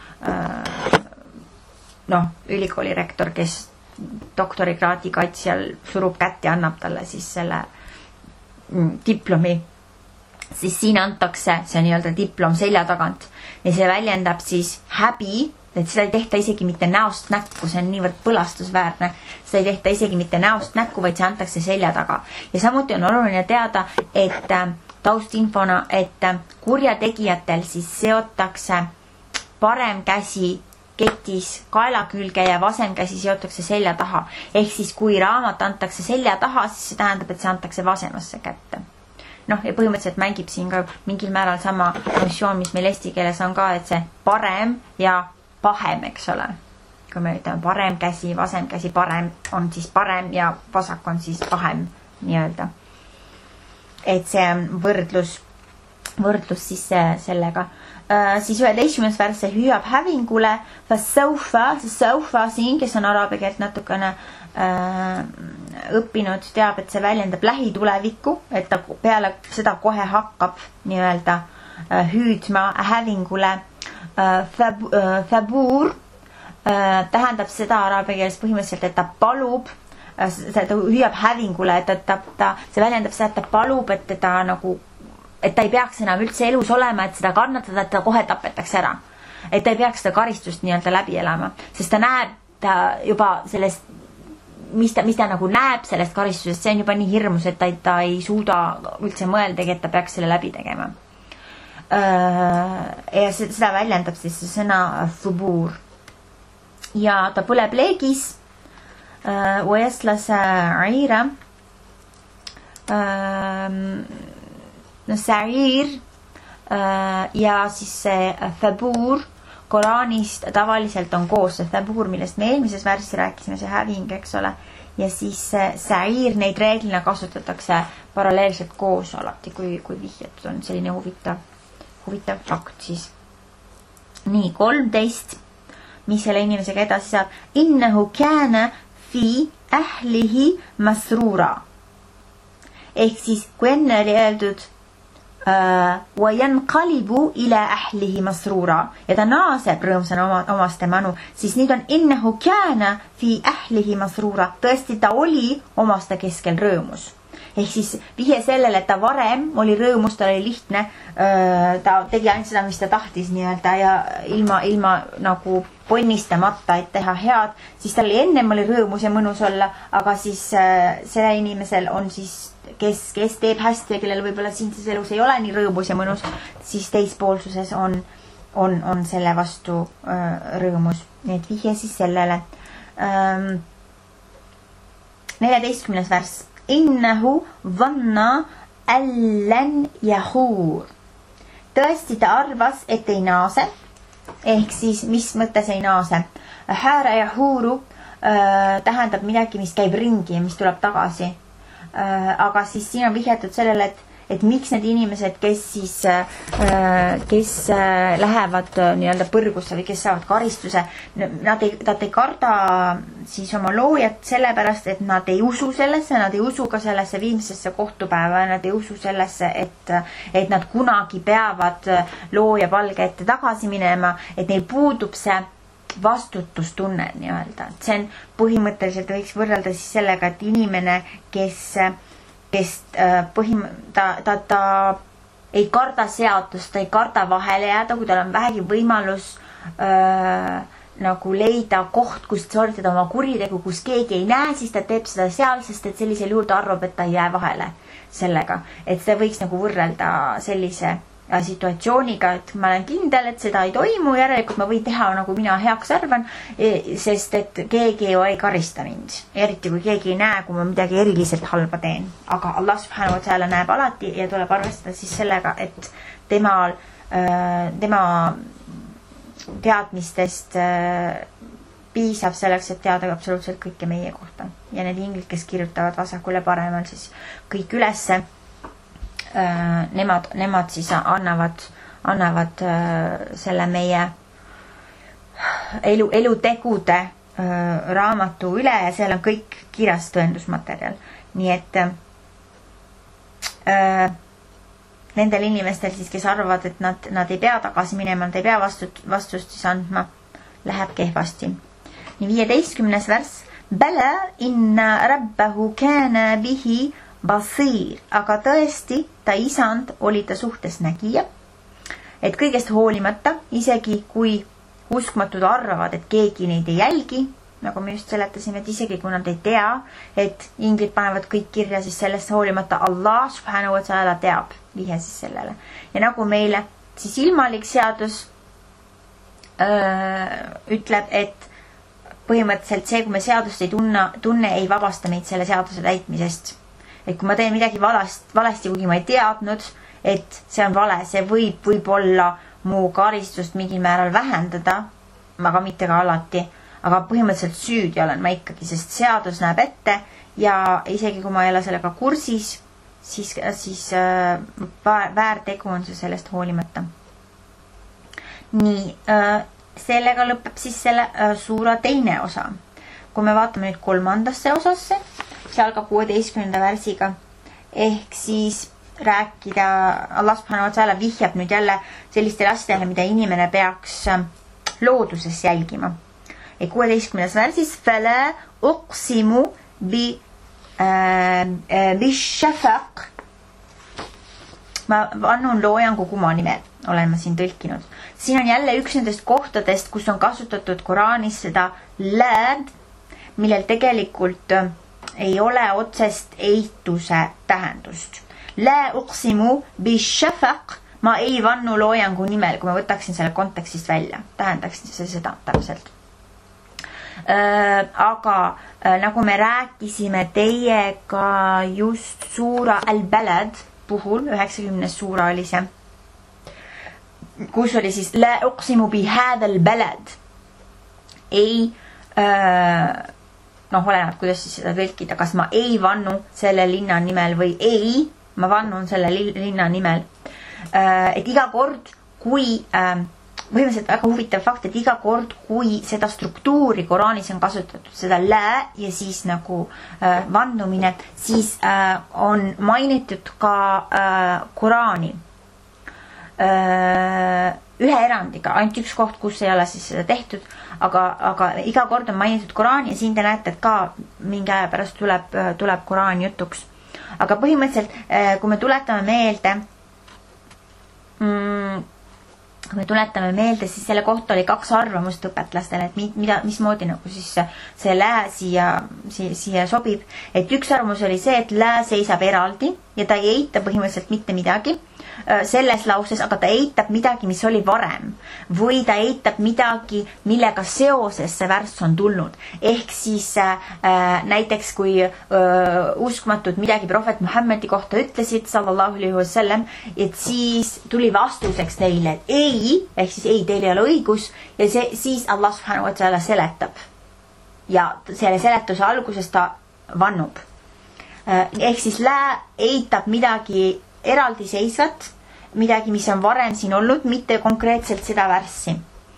noh, ülikooli rektor, kes doktorikraadi kaitsjal surub kätt ja annab talle siis selle diplomi, siis siin antakse see nii-öelda diplom selja tagant ja see väljendab siis häbi, et seda ei tehta isegi mitte näost näkku, see on niivõrd põlastusväärne, seda ei tehta isegi mitte näost näkku, vaid see antakse selja taga. Ja samuti on oluline teada, et taustinfona, et kurjategijatel siis seotakse parem käsi ketis kaela külge ja vasem käsi seotakse selja taha. Ehk siis kui raamat antakse selja taha, siis see tähendab, et see antakse vasemasse kätte. Noh, ja põhimõtteliselt mängib siin ka mingil määral sama missioon, mis meil eesti keeles on ka, et see parem ja pahem, eks ole. Kui me ütleme parem käsi, vasem käsi, parem on siis parem ja vasak on siis pahem nii-öelda. Et see on võrdlus, võrdlus siis sellega. Uh, siis üheteistkümnes värss see hüüab hävingule fasaufa, see saufa siin, kes on araabia keelt natukene uh, õppinud, teab, et see väljendab lähitulevikku, et ta peale seda kohe hakkab nii-öelda uh, hüüdma hävingule. uh, fab, uh, Fabuur uh, tähendab seda araabia keeles põhimõtteliselt, et ta palub uh, ta hüüab hävingule, et ta, ta, ta, see väljendab seda, et ta palub, et ta nagu et ta ei peaks enam üldse elus olema, et seda kannatada, et ta kohe tapetakse ära. Et ta ei peaks seda karistust nii-öelda läbi elama, sest ta näeb ta juba sellest, mis ta, mis ta nagu näeb sellest karistusest, see on juba nii hirmus, et ta, ta ei suuda üldse mõeldagi, et ta peaks selle läbi tegema. Ja seda väljendab siis see sõna thubuur. Ja ta põleb leegis uestlase aira no sa'ir äh, ja siis see fabuur Koraanist tavaliselt on koos see fabuur, millest me eelmises värsis rääkisime, see häving, eks ole, ja siis sa'ir, neid reeglina kasutatakse paralleelselt koos alati, kui, kui vihjatud on selline huvitav, huvitav fakt siis. Nii, kolmteist, mis selle inimesega edasi saab. Innahu kääna fi ählihi masruura. Ehk siis, kui enne oli öeldud وَيَنْقَلِبُ إِلَى أَحْلِهِ مَسْرُورًا ja ta naaseb rõõmsana oma, omaste manu, siis nüüd on إِنَّهُ كَانَ فِي أَحْلِهِ مَسْرُورًا, tõesti ta oli omaste keskel rõõmus. Ehk siis vihje sellele, et ta varem oli rõõmus, ta oli lihtne, ta tegi ainult seda, mis ta tahtis nii-öelda ja ilma, ilma nagu ponnistamata, et teha head, siis tal ennem oli rõõmus ja mõnus olla, aga siis selle inimesel on siis kes, kes teeb hästi ja kellel võib-olla siinses elus ei ole nii rõõmus ja mõnus, siis teispoolsuses on, on, on selle vastu äh, rõõmus. Nii et vihje siis sellele. Ähm, neljateistkümnes värss. Innahu vanna allan jahuur. Tõesti ta arvas, et ei naase. Ehk siis, mis mõttes ei naase? Häära jahuuru äh, tähendab midagi, mis käib ringi ja mis tuleb tagasi äh,. Aga siis siin on vihjatud sellele, et et miks need inimesed, kes siis, kes lähevad nii-öelda põrgusse või kes saavad karistuse, nad ei, nad ei karda siis oma loojat sellepärast, et nad ei usu sellesse, nad ei usu ka sellesse viimsesse kohtupäeva, nad ei usu sellesse, et, et nad kunagi peavad looja palge ette tagasi minema, et neil puudub see vastutustunne nii-öelda. See on põhimõtteliselt võiks võrrelda siis sellega, et inimene, kes kes põhim-, ta, ta, ta ei karda seadust, ta ei karda vahele jääda, kui tal on vähegi võimalus äh, nagu leida koht, kust sooritada oma kuritegu, kus keegi ei näe, siis ta teeb seda seal, sest et sellisel juhul ta arvab, et ta ei jää vahele sellega. Et see võiks nagu võrrelda sellise situatsiooniga, et ma olen kindel, et seda ei toimu, järelikult ma võin teha nagu mina heaks arvan, sest et keegi ju ei karista mind. Eriti kui keegi ei näe, kui ma midagi eriliselt halba teen. Aga Allah subhanahu wa ta'ala näeb alati ja tuleb arvestada siis sellega, et tema, tema teadmistest piisab selleks, et teada absoluutselt kõike meie kohta. Ja need inglid, kes kirjutavad vasakule paremal siis kõik ülesse, Nemad, nemad siis annavad, annavad selle meie elu, elutegude raamatu üle ja seal on kõik kirjas tõendusmaterjal. Nii et äh, nendel inimestel siis, kes arvavad, et nad, nad ei pea tagasi minema, nad ei pea vastut, vastust siis andma, läheb kehvasti. Nii viieteistkümnes vers. Bala inna rabbahu kana bihi Basir, aga tõesti, ta isand oli ta suhtes nägija, et kõigest hoolimata, isegi kui uskmatud arvavad, et keegi neid ei jälgi, nagu me just seletasime, et isegi kui nad ei tea, et inglid panevad kõik kirja, siis sellest hoolimata Allah subhanahu wa ta'ala teab vihe siis sellele. Ja nagu meile siis ilmalik seadus öö, ütleb, et põhimõtteliselt see, kui me seadust ei tunne, tunne ei vabasta meid selle seaduse täitmisest. Et kui ma teen midagi valast, valesti, kuigi ma ei teadnud, et see on vale, see võib, võib olla mu karistust mingil määral vähendada, aga mitte ka alati. Aga põhimõtteliselt süüdi olen ma ikkagi, sest seadus näeb ette ja isegi kui ma ei ole sellega kursis, siis, siis äh, väärtegu on see sellest hoolimata. Nii, äh, sellega lõpeb siis selle äh, suura teine osa. Kui me vaatame nüüd kolmandasse osasse, seal ka kuueteistkümnenda värsiga, ehk siis rääkida, Allah subhanahu wa ta'ala vihjab nüüd jälle sellistele asjadele, mida inimene peaks looduses jälgima. Ja kuueteistkümnes värsis, fala uqsimu bi, äh, bi shafaq. Ma vannun loojangu kuma nimel, olen ma siin tõlkinud. Siin on jälle üks nendest kohtadest, kus on kasutatud Koraanis seda lääd, millel tegelikult ei ole otsest eituse tähendust. La uqsimu bi shafaq, ma ei vannu loojangu nimel, kui ma võtaksin selle kontekstist välja. Tähendaks see seda täpselt. Äh, aga äh, nagu me rääkisime teiega just suura al-Balad puhul, üheksakümnes suura oli see, kus oli siis la uqsimu bi hadha al-balad. Ei äh, noh, oleneb, kuidas siis seda tõlkida, kas ma ei vannu selle linna nimel või ei, ma vannun selle linna nimel. Et iga kord, kui, põhimõtteliselt väga huvitav fakt, et iga kord, kui seda struktuuri Koraanis on kasutatud, seda lä ja siis nagu vannumine, siis on mainitud ka Koraani. Ühe erandiga, ainult üks koht, kus ei ole siis seda tehtud, aga, aga iga kord on mainitud Koraan ja siin te näete, et ka mingi aja pärast tuleb, tuleb Koraan jutuks. Aga põhimõtteliselt, kui me tuletame meelde, mm, kui me tuletame meelde, siis selle kohta oli kaks arvamust õpetlastele, et mida, mismoodi nagu siis see lää siia, siia, siia sobib. Et üks arvamus oli see, et lää seisab eraldi ja ta ei eita põhimõtteliselt mitte midagi selles lauses, aga ta eitab midagi, mis oli varem. Või ta eitab midagi, millega seoses see värss on tulnud. Ehk siis äh, näiteks kui äh, uskmatud midagi prohvet Muhammedi kohta ütlesid, sallallahu alaihi wasallam, et siis tuli vastuseks neile, et ei, ehk siis ei, teil ei ole õigus, ja see, siis Allah subhanahu wa ta'ala seletab. ja selle seletuse alguses ta vannub. Ehk siis lää eitab midagi eraldiseisvat, midagi, mis on varem siin olnud, mitte konkreetselt seda värssi.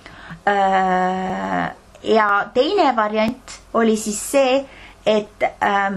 Ja teine variant oli siis see, et äh,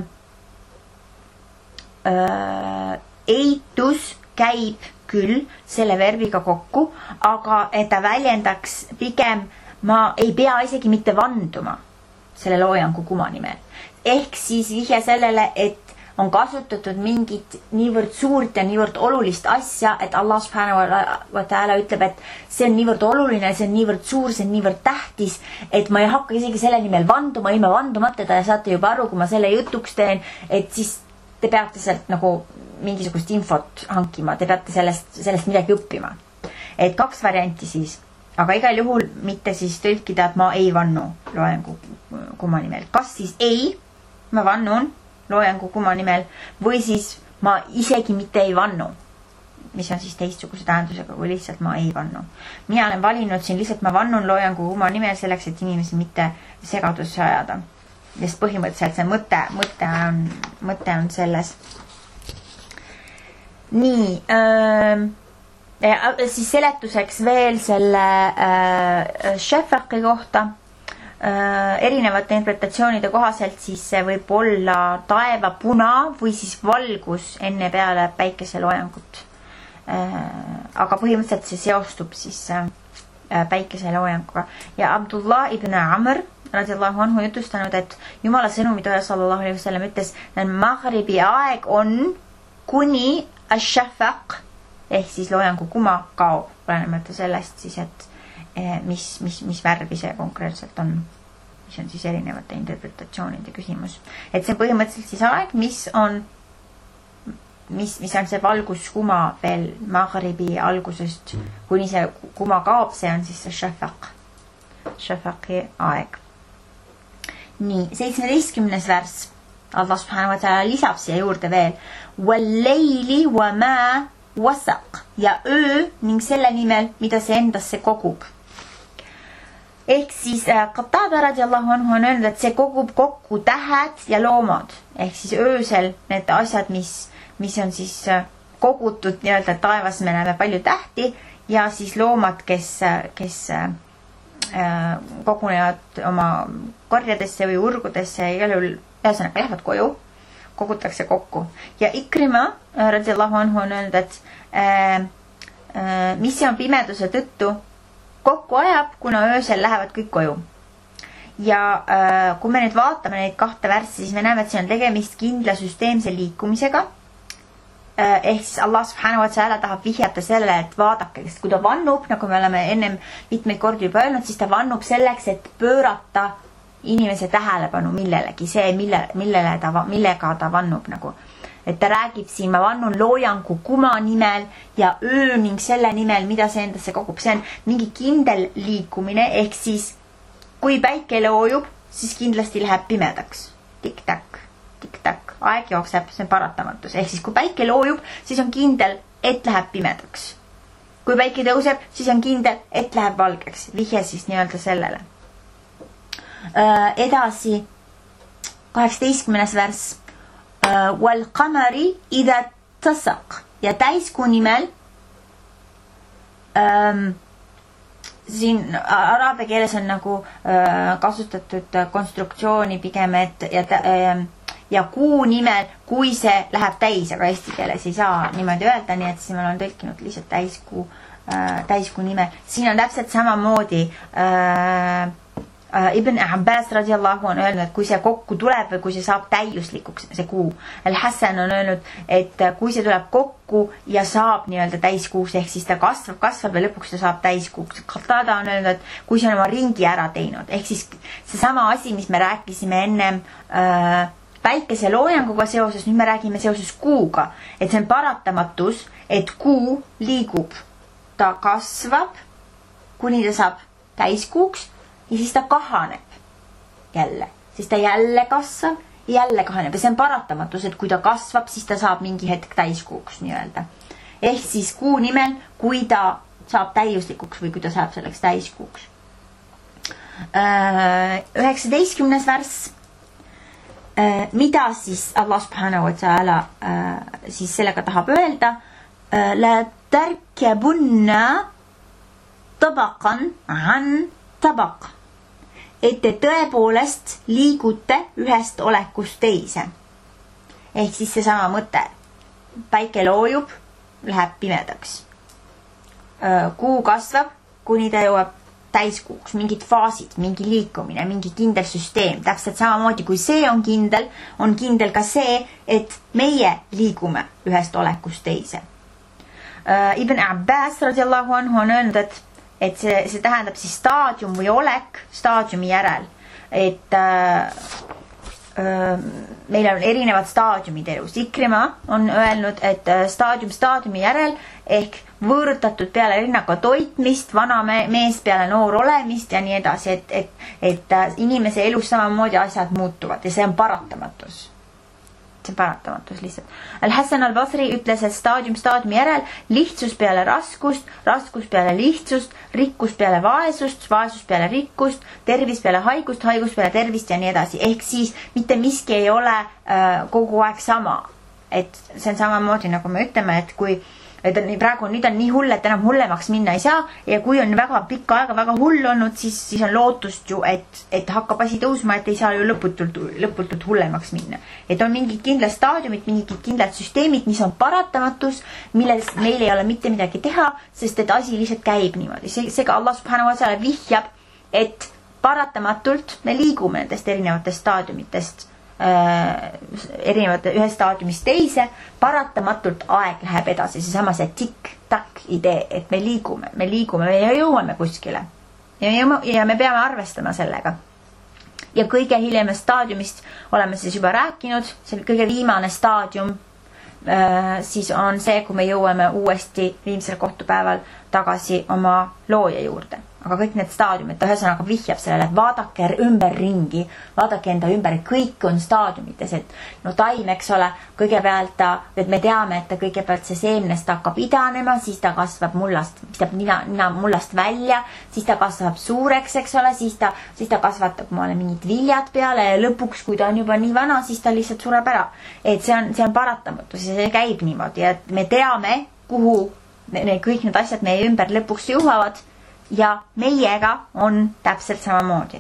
äh, eitus käib küll selle verbiga kokku, aga et ta väljendaks pigem, ma ei pea isegi mitte vanduma selle loojangu kuma nimel. Ehk siis vihje sellele, et on kasutatud mingit niivõrd suurt ja niivõrd olulist asja, et Allah subhanahu wa ta'ala ütleb, et see on niivõrd oluline, see on niivõrd suur, see on niivõrd tähtis, et ma ei hakka isegi selle nimel vanduma, ilma vandumata ja saate juba aru, kui ma selle jutuks teen, et siis te peate sealt nagu mingisugust infot hankima, te peate sellest, sellest midagi õppima. Et kaks varianti siis, aga igal juhul mitte siis tõlkida, et ma ei vannu loojangu kuma nimel. Kas siis ei, ma vannun loojangu kuma nimel, või siis ma isegi mitte ei vannu, mis on siis teistsuguse tähendusega, kui lihtsalt ma ei vannu. Mina olen valinud siin lihtsalt ma vannun loojangu kuma nimel selleks, et inimesi mitte segadusse ajada. Sest põhimõtteliselt see mõte, mõte, on, mõte on selles. Nii, äh, siis seletuseks veel selle äh, šefaqi kohta. Äh, erinevate interpretatsioonide kohaselt siis see võib olla taeva puna või siis valgus enne peale päikeseloojangut. Äh, aga põhimõtteliselt see seostub siis äh, päikeseloojanguga. Ja Abdullah ibn Amr radiallahu anhu jutustanud, et Jumala sõnumitoja sallallahu alaihi wasallam ütles, et maghribi aeg on kuni ash-shafaq ehk siis loojangu kuma kaob, olenemata sellest siis, et mis, mis, mis värvi see konkreetselt on, mis on siis erinevate interpretatsioonide küsimus. Et see põhimõtteliselt siis aeg, mis on mis, mis on see valguskuma veel maghribi algusest, kuni see kuma kaob, see on siis see shafaq, shafaqi aeg. Nii, seitsmeteistkümnes vers. Allah subhanahu wa ta'ala lisab siia juurde veel wal-leili wa ma wasaq ja öö ning selle nimel, mida see endasse kogub. Ehk siis Qatada radiallahu anhu on öelnud, et see kogub kokku tähed ja loomad. Ehk siis öösel need asjad, mis, mis on siis kogutud nii-öelda taevas, me näeme palju tähti ja siis loomad, kes, kes kogunevad oma korjadesse või urgudesse ja igal juhul ühesõnaga lähevad koju, kogutakse kokku. Ja Ikrima radiallahu anhu on öelnud, et äh, äh, mis on pimeduse tõttu kokku ajab, kuna öösel lähevad kõik koju. Ja äh, kui me nüüd vaatame neid kahte värssi, siis me näeme, et see on tegemist kindla süsteemse liikumisega. Äh, ehk siis Allah subhanahu wa ta'ala tahab vihjata sellele, et vaadake, sest kui ta vannub, nagu me oleme ennem mitmeid kordi juba öelnud, siis ta vannub selleks, et pöörata inimese tähelepanu millelegi, see, mille, millele ta, millega ta vannub nagu. Et ta räägib siin, ma vannun loojangu kuma nimel ja öö ning selle nimel, mida see endasse kogub. See on mingi kindel liikumine, ehk siis kui päike loojub, siis kindlasti läheb pimedaks. Tik-tak, tik-tak, aeg jookseb, see on paratamatus. Ehk siis kui päike loojub, siis on kindel, et läheb pimedaks. Kui päike tõuseb, siis on kindel, et läheb valgeks. Vihje siis nii-öelda sellele. Edasi kaheksateistkümnes vers wal qamari idha tasaq ja täiskuu nimel ähm, siin araabia keeles on nagu äh, kasutatud konstruktsiooni pigem, et ja, äh, ja kuu nimel, kui see läheb täis, aga eesti keeles ei saa niimoodi öelda, nii et siis ma olen tõlkinud lihtsalt täiskuu, äh, täiskuu nimel. Siin on täpselt samamoodi äh, Ibn Abbas radiallahu on öelnud, et kui see kokku tuleb või kui see saab täiuslikuks, see kuu. Al-Hassan on öelnud, et kui see tuleb kokku ja saab nii-öelda täiskuuks, ehk siis ta kasvab, kasvab ja lõpuks ta saab täiskuuks. Qatada on öelnud, et kui see on oma ringi ära teinud, ehk siis see sama asi, mis me rääkisime ennem äh, päikese loojanguga seoses, nüüd me räägime seoses kuuga, et see on paratamatus, et kuu liigub, ta kasvab, kuni ta saab täiskuuks, ja siis ta kahaneb jälle, siis ta jälle kasvab ja jälle kahaneb ja see on paratamatus, et kui ta kasvab, siis ta saab mingi hetk täiskuuks nii-öelda. Ehk siis kuu nimel, kui ta saab täiuslikuks või kui ta saab selleks täiskuuks. üheksateistkümnes värss. Mida siis Allah subhanahu wa ta'ala siis sellega tahab öelda? La tarkabunna tabaqan an tabaq. Et te tõepoolest liigute ühest olekust teise. Ehk siis see sama mõte. Päike loojub, läheb pimedaks. Kuu kasvab, kuni ta jõuab täiskuuks, mingid faasid, mingi liikumine, mingi kindel süsteem. Täpselt samamoodi, kui see on kindel, on kindel ka see, et meie liigume ühest olekust teise. Ibn Abbas radiallahu anhu on öelnud, et, et see, see tähendab siis staadium või olek staadiumi järel. Et äh, äh, meil on erinevad staadiumid elus. Ikrima on öelnud, et staadium staadiumi järel ehk võõrutatud peale rinnaga toitmist, vana mees peale noor olemist ja nii edasi, et, et, et inimese elus samamoodi asjad muutuvad ja see on paratamatus. See on paratamatus lihtsalt. Al-Hassan al-Basri ütles, et staadium staadiumi järel lihtsus peale raskust, raskus peale lihtsust, rikkus peale vaesust, vaesus peale rikkust, tervis peale haigust, haigus peale tervist ja nii edasi. Ehk siis mitte miski ei ole äh, kogu aeg sama. Et see on samamoodi, nagu me ütleme, et kui et praegu nüüd on nii hull, et enam hullemaks minna ei saa ja kui on väga pikka aega väga hull olnud, siis, siis on lootust ju, et, et hakkab asi tõusma, et ei saa ju lõputult, lõputult hullemaks minna. Et on mingid kindlad staadiumid, mingid kindlad süsteemid, mis on paratamatus, milles meil ei ole mitte midagi teha, sest et asi lihtsalt käib niimoodi. Seega Allah subhanahu wa ta'ala vihjab, et paratamatult me liigume nendest erinevatest staadiumitest Äh, erinevate ühest staadiumist teise, paratamatult aeg läheb edasi, see sama see tikk-takk idee, et me liigume, me liigume, me jõuame kuskile ja, ja me peame arvestama sellega. Ja kõige hiljemast staadiumist oleme siis juba rääkinud, see kõige viimane staadium äh, siis on see, kui me jõuame uuesti viimsel kohtupäeval tagasi oma looja juurde. Aga kõik need staadiumid, ta ühesõnaga vihjab sellele, et vaadake ümber ringi, vaadake enda ümber, kõik on staadiumites, et no taim, eks ole, kõigepealt ta, et me teame, et ta kõigepealt see seemnest hakkab idanema, siis ta kasvab mullast, pistab nina, nina mullast välja, siis ta kasvab suureks, eks ole, siis ta, siis ta kasvatab maale mingid viljad peale ja lõpuks, kui ta on juba nii vana, siis ta lihtsalt sureb ära. Et see on, see on paratamatus ja see käib niimoodi, et me teame, kuhu me, kõik need asjad meie ümber lõpuks jõuavad, ja meiega on täpselt samamoodi.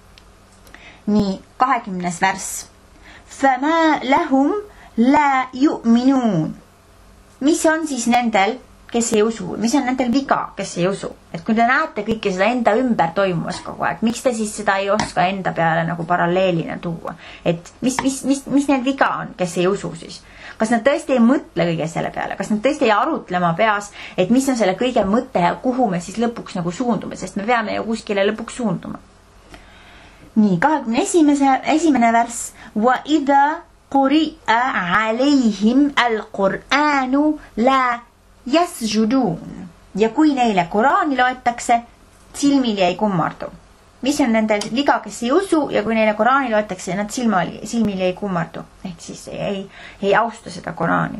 Nii, kahekümnes värss. Fama lahum la yu'minun. Mis on siis nendel, kes ei usu? Mis on nendel viga, kes ei usu? Et kui te näete kõike seda enda ümber toimumas kogu aeg, miks te siis seda ei oska enda peale nagu paralleelina tuua? Et mis, mis, mis, mis neil viga on, kes ei usu siis? Kas nad tõesti ei mõtle kõige selle peale? Kas nad tõesti ei arutle oma peas, et mis on selle kõige mõte ja kuhu me siis lõpuks nagu suundume, sest me peame ju kuskile lõpuks suunduma. Nii, kahekümne esimese, esimene värss. Wa idha quri'a alayhim al-Qur'anu la yasjudun. Ja kui neile Qur'ani loetakse, silmili ei kummardu. Mis on nendel viga, kes ei usu ja kui neile Qur'ani loetakse, nad silmali, silmili ei kummardu. Ehk siis ei, ei austa seda Qur'ani.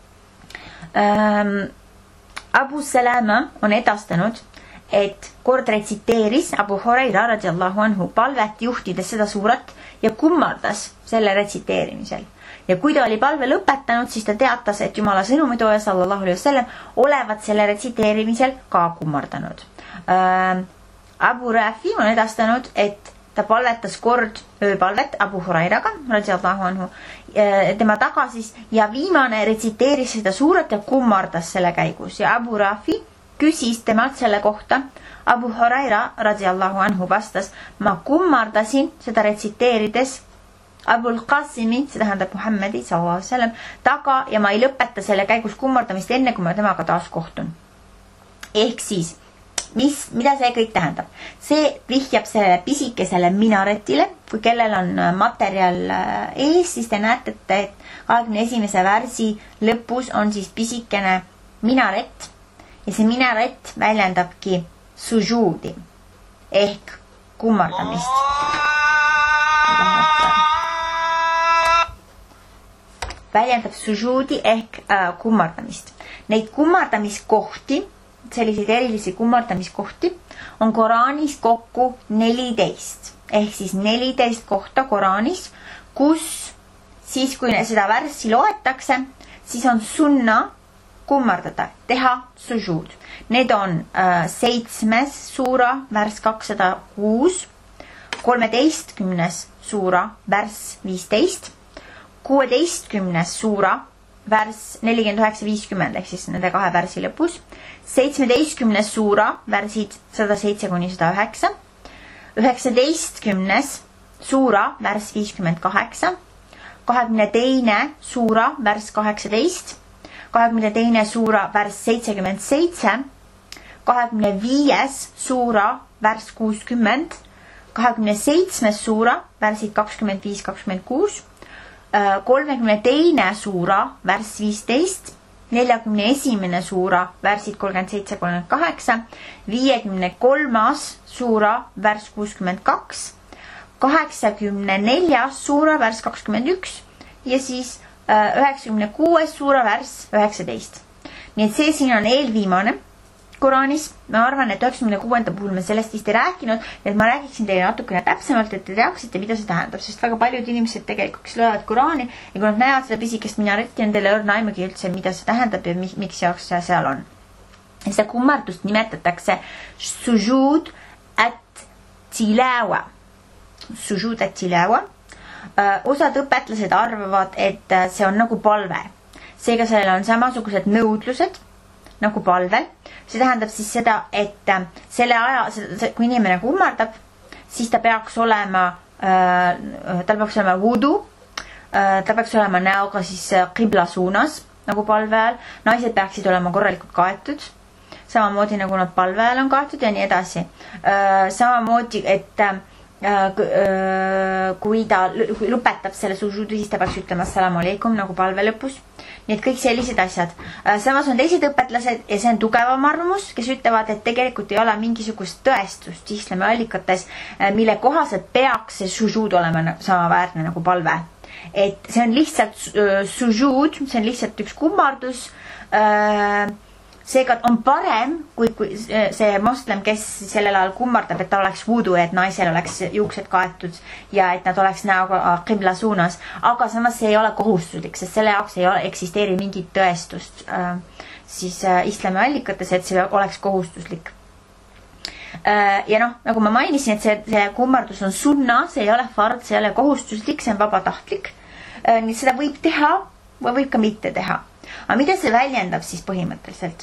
Ähm, Abu Salama on edastanud, et kord retsiteeris Abu Huraira radiallahu anhu palvet juhtides seda suurat ja kummardas selle retsiteerimisel. Ja kui ta oli palve lõpetanud, siis ta teatas, et Jumala sõnumitooja sallallahu alaihi wasallam olevat selle retsiteerimisel ka kummardanud. Ähm, Abu Rafi on edastanud, et ta palvetas kord ööpalvet Abu Hurairaga, radiallahu anhu, tema taga siis, ja viimane retsiteeris seda suuret ja kummardas selle käigus. Ja Abu Rafi küsis temalt selle kohta. Abu Huraira radiallahu anhu vastas, ma kummardasin seda retsiteerides Abul Qasimi, see tähendab Muhammedi sallallahu alaihi wasallam, taga ja ma ei lõpeta selle käigus kummardamist enne, kui ma temaga taas kohtun. Ehk siis Mis, mida see kõik tähendab? See vihjab selle pisikesele minaretile. Kui kellel on materjal ees, siis te näete, et kahekümne esimese värsi lõpus on siis pisikene minaret. Ja see minaret väljendabki sujuudi ehk kummardamist. Väljendab sujuudi ehk äh, kummardamist. Neid kummardamiskohti selliseid erilisi kummardamiskohti on Koraanis kokku neliteist. Ehk siis neliteist kohta Koraanis, kus siis, kui seda värssi loetakse, siis on sunna kummardada, teha sujuud. Need on äh, seitsmes suura, värs kakssada kuus, kolmeteistkümnes suura, värs viisteist, kuueteistkümnes suura, värs nelikümmend üheksa viiskümmend ehk siis nende kahe värsi lõpus, seitsmeteistkümnes suura, värsid sada seitse kuni sada üheksa, üheksateistkümnes suura, värs viiskümmend kaheksa, kahekümne teine suura, värs kaheksateist, kahekümne teine suura, värs seitsekümmend seitse, kahekümne viies suura, värs kuuskümmend, kahekümne seitsmes suura, värsid kakskümmend viis kakskümmend kuus, kolmekümne teine suura, värs viisteist, neljakümne esimene suura, värsid kolmkümmend seitse kolmkümmend kaheksa, viiekümne kolmas suura, värs kuuskümmend kaks, kaheksakümne neljas suura, värs kakskümmend üks ja siis üheksakümne kuues suura, värs üheksateist. Nii et see siin on eelviimane Koraanis. Ma arvan, et üheksakümne kuuenda puhul me sellest vist ei rääkinud, et ma räägiksin teile natukene täpsemalt, et te teaksite, mida see tähendab, sest väga paljud inimesed tegelikult, kes loevad Koraani ja kui nad näevad seda pisikest minaretti, on teile õrna aimagi üldse, mida see tähendab ja miks jaoks see seal on. Ja seda kummardust nimetatakse sujuud at tilawa. Sujuud at tilawa. Osad õpetlased arvavad, et see on nagu palve. Seega sellel on samasugused nõudlused nagu palvel. See tähendab siis seda, et selle aja, kui inimene kummardab, siis ta peaks olema, tal peaks olema vudu, ta peaks olema näoga siis qibla suunas nagu palve ajal. Naised peaksid olema korralikult kaetud, samamoodi nagu nad palve ajal on kaetud ja nii edasi. Samamoodi, et kui ta lõpetab selle sujuudi, siis ta peaks ütlema assalamu alaikum nagu palve lõpus. Nii et kõik sellised asjad. Samas on teised õpetlased ja see on tugevam arvamus, kes ütlevad, et tegelikult ei ole mingisugust tõestust islami allikates, mille kohaselt peaks see sujuud olema sama väärne nagu palve. Et see on lihtsalt sujuud, see on lihtsalt üks kummardus. Seega on parem, kui, kui see moslem, kes sellel ajal kummardab, et ta oleks vudu, et naisel oleks juuksed kaetud ja et nad oleks näoga qibla suunas. Aga samas see ei ole kohustuslik, sest selle jaoks ei ole, eksisteeri mingit tõestust äh, siis äh, islami allikates, et see oleks kohustuslik. Äh, ja noh, nagu ma mainisin, et see, see kummardus on sunna, see ei ole fard, see ei ole kohustuslik, see on vabatahtlik. Äh, nii seda võib teha või võib ka mitte teha. Aga mida see väljendab siis põhimõtteliselt?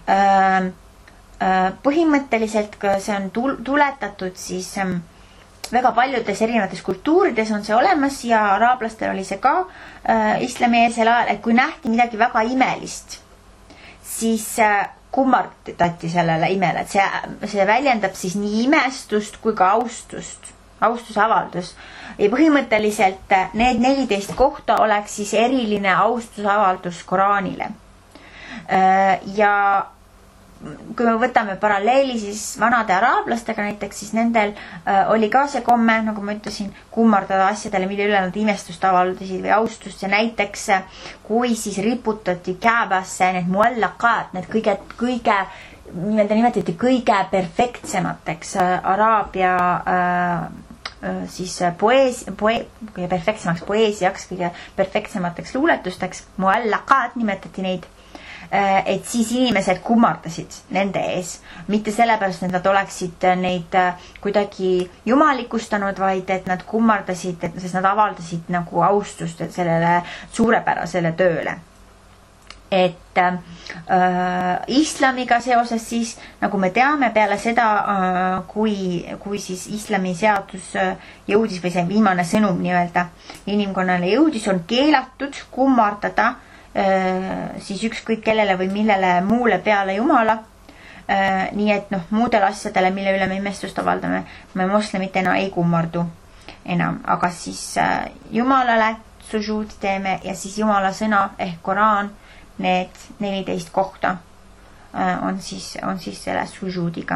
Põhimõtteliselt see on tuletatud siis väga paljudes erinevates kultuurides on see olemas ja araablastel oli see ka islami eelsel ajal, et kui nähti midagi väga imelist, siis kummardati sellele imele, et see, see väljendab siis nii imestust kui ka austust, austusavaldus. Ja põhimõtteliselt need neliteist kohta oleks siis eriline austusavaldus Koraanile. Ja kui me võtame paralleeli siis vanade araablastega näiteks, siis nendel oli ka see komme, nagu ma ütlesin, kummardada asjadele, mille üle nad imestust avaldasid või austust ja näiteks kui siis riputati Kaabasse need muallaqaat, need kõige, kõige nii-öelda nimetati kõige perfektsemateks araabia siis poees, poe, kõige perfektsemaks poeesiaks, kõige perfektsemateks luuletusteks, muallaqaat nimetati neid, et siis inimesed kummardasid nende ees, mitte sellepärast, et nad oleksid neid kuidagi jumalikustanud, vaid et nad kummardasid, sest nad avaldasid nagu austust sellele suurepärasele tööle. Et äh, islamiga seoses siis, nagu me teame, peale seda, äh, kui, kui siis islami seadus jõudis või see viimane sõnum nii-öelda inimkonnale jõudis, on keelatud kummardada äh, siis ükskõik kellele või millele muule peale Jumala. Äh, nii et noh, muudel asjadele, mille üle me imestust avaldame, me moslemitena ei kummardu enam, aga siis äh, Jumalale sujuudi teeme ja siis Jumala sõna ehk Koraan, need neliteist kohta on siis, on siis selle sujuudiga.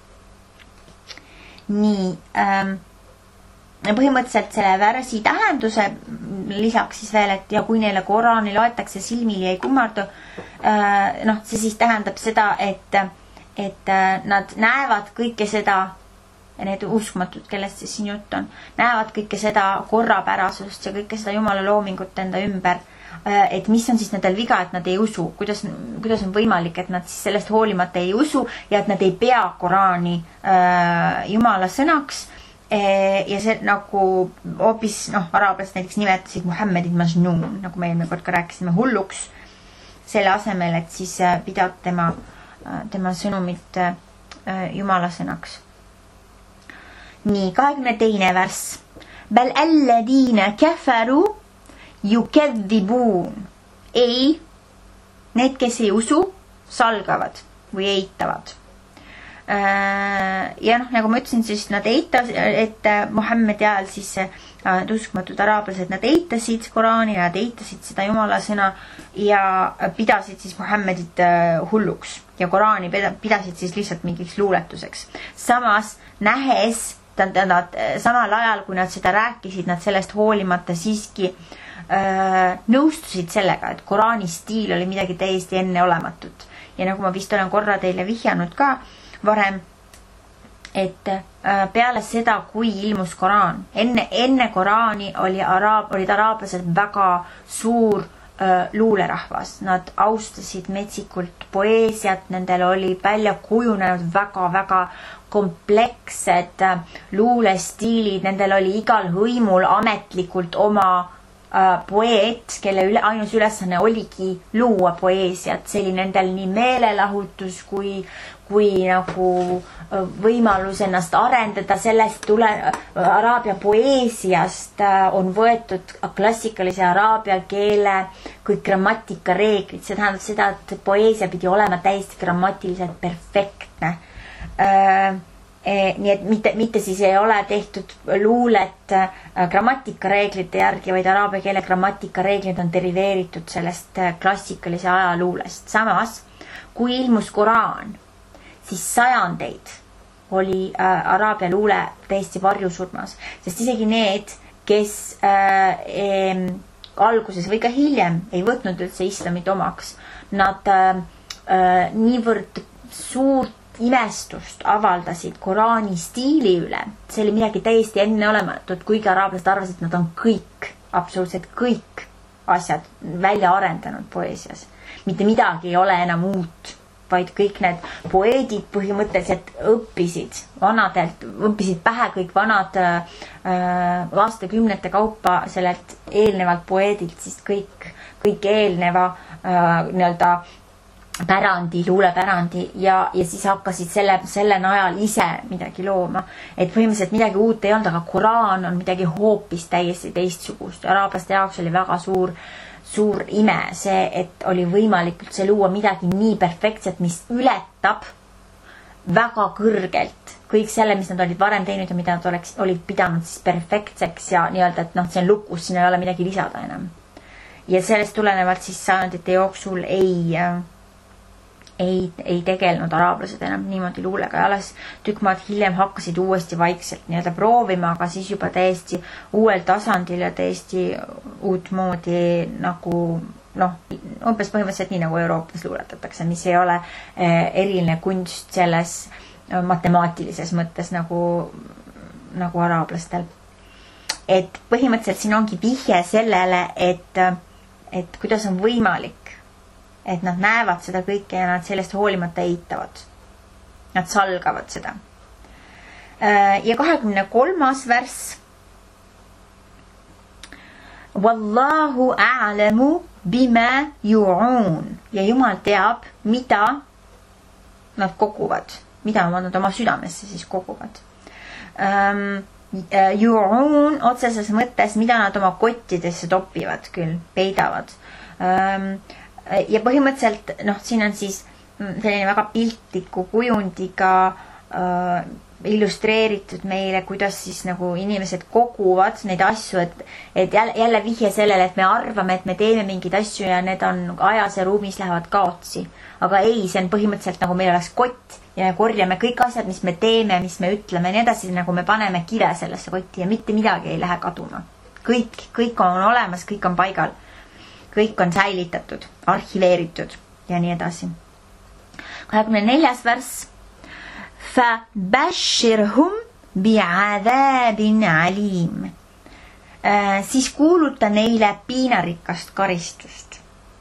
Nii, ähm, põhimõtteliselt selle värsi tähenduse lisaks siis veel, et ja kui neile Koraani loetakse silmili ei kummardu, äh, noh, see siis tähendab seda, et, et nad näevad kõike seda, ja need uskumatud, kellest siis siin jutt on, näevad kõike seda korrapärasust ja kõike seda Jumala loomingut enda ümber, et mis on siis nendel viga, et nad ei usu, kuidas, kuidas on võimalik, et nad siis sellest hoolimata ei usu ja et nad ei pea Koraani äh, Jumala sõnaks e, ja see nagu hoopis, noh, araablased näiteks nimetasid Muhammedid Majnun, nagu me eelmine kord ka rääkisime, hulluks, selle asemel, et siis pidada tema, tema sõnumit äh, Jumala sõnaks. Nii, kahekümne teine värss. Bel alladina kafaru yukedhibuun. Ei, need, kes ei usu, salgavad või eitavad. Ja noh, nagu ma ütlesin, siis nad eitasid, et Muhammedi ajal siis need uskumatud araablased, nad eitasid Koraani, nad eitasid seda Jumala sõna ja pidasid siis Muhammedit hulluks ja Koraani pidasid siis lihtsalt mingiks luuletuseks. Samas nähes Nad, samal ajal, kui nad seda rääkisid, nad sellest hoolimata siiski äh, nõustusid sellega, et Koraani stiil oli midagi täiesti enneolematut. Ja nagu ma vist olen korra teile vihjanud ka varem, et äh, peale seda, kui ilmus Koraan, enne, enne Koraani oli araab, olid araablased väga suur äh, luulerahvas. Nad austasid metsikult poeesiat, nendel oli välja kujunenud väga-väga komplekssed luulestiilid, nendel oli igal hõimul ametlikult oma äh, poeet, kelle üle, ainus ülesanne oligi luua poeesiat. See oli nendel nii meelelahutus kui, kui nagu äh, võimalus ennast arendada. Sellest tule, äh, araabia poeesiast äh, on võetud klassikalise araabia keele kõik grammatikareeglid. See tähendab seda, et poeesia pidi olema täiesti grammatiliselt perfektne. Äh, eh, nii et mitte, mitte siis ei ole tehtud luulet äh, grammatikareeglite järgi, vaid araabia keele grammatikareeglid on deriveeritud sellest äh, klassikalise ajaluulest. Samas, kui ilmus Koraan, siis sajandeid oli äh, araabia luule täiesti varjusurmas, sest isegi need, kes äh, eh, alguses või ka hiljem ei võtnud üldse islamit omaks, nad äh, äh, niivõrd suurt imestust avaldasid Koraani stiili üle. See oli midagi täiesti enneolematut, kuigi araablased arvasid, et nad on kõik, absoluutselt kõik asjad välja arendanud poeesias. Mitte midagi ei ole enam uut, vaid kõik need poeedid põhimõtteliselt õppisid vanadelt, õppisid pähe kõik vanad äh, aastakümnete kaupa sellelt eelnevalt poeedilt, siis kõik, kõik eelneva äh, nii-öelda pärandi, luulepärandi ja, ja siis hakkasid selle, selle najal ise midagi looma. Et põhimõtteliselt midagi uut ei olnud, aga Koraan on midagi hoopis täiesti teistsugust. Araablaste jaoks oli väga suur, suur ime see, et oli võimalik üldse luua midagi nii perfektset, mis ületab väga kõrgelt kõik selle, mis nad olid varem teinud ja mida nad oleks, olid pidanud siis perfektseks ja nii-öelda, et noh, see on lukus, siin ei ole midagi lisada enam. Ja sellest tulenevalt siis sajandite jooksul ei... Ei, ei tegelnud araablased enam niimoodi luulega ja alles tükk maad hiljem hakkasid uuesti vaikselt nii-öelda proovima, aga siis juba täiesti uuel tasandil ja täiesti uut moodi nagu noh, umbes põhimõtteliselt nii nagu Euroopas luuletatakse, mis ei ole eh, eriline kunst selles matemaatilises mõttes nagu, nagu araablastel. Et põhimõtteliselt siin ongi vihje sellele, et, et kuidas on võimalik, et nad näevad seda kõike ja nad sellest hoolimata eitavad. Nad salgavad seda. Ja kahekümne kolmas värss. Wallahu a'lamu bima yu'un. Ja Jumal teab, mida nad koguvad. Mida nad oma südamesse siis koguvad. Yu'un otseses mõttes, mida nad oma kottidesse topivad küll, peidavad. Ja põhimõtteliselt, noh, siin on siis selline väga piltliku kujundiga äh, illustreeritud meile, kuidas siis nagu inimesed koguvad neid asju, et, et jälle, jälle vihje sellele, et me arvame, et me teeme mingeid asju ja need on ajas ja ruumis lähevad kaotsi. Aga ei, see on põhimõtteliselt nagu meil oleks kott ja me korjame kõik asjad, mis me teeme, mis me ütleme, nii edasi, nagu me paneme kire sellesse kotti ja mitte midagi ei lähe kaduma. Kõik, kõik on olemas, kõik on paigal. Kõik on säilitatud, arhiveeritud ja nii edasi. kahekümne neljas värss. فَبَشِّرْهُمْ بِعَذَابٍ عَلِيمٍ. Siis kuuluta neile piinarikast karistust.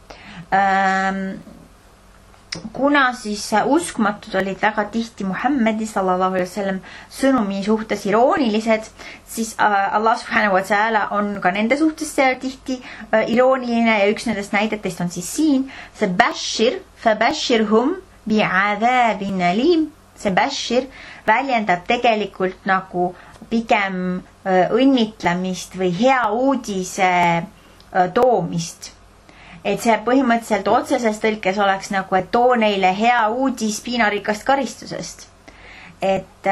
Kuna siis uskmatud olid väga tihti Muhammedi sallallahu alaihi wasallam sõnumi suhtes iroonilised, siis Allah subhanahu wa ta'ala on ka nende suhtes tihti irooniline ja üks nendest näidetest on siis siin. See bashir, fabashirhum bi'adhabin alim. See bashir väljendab tegelikult nagu pigem õnnitlemist või hea uudise toomist. Et see põhimõtteliselt otseses tõlkes oleks nagu, et too neile hea uudis piinarikast karistusest. Et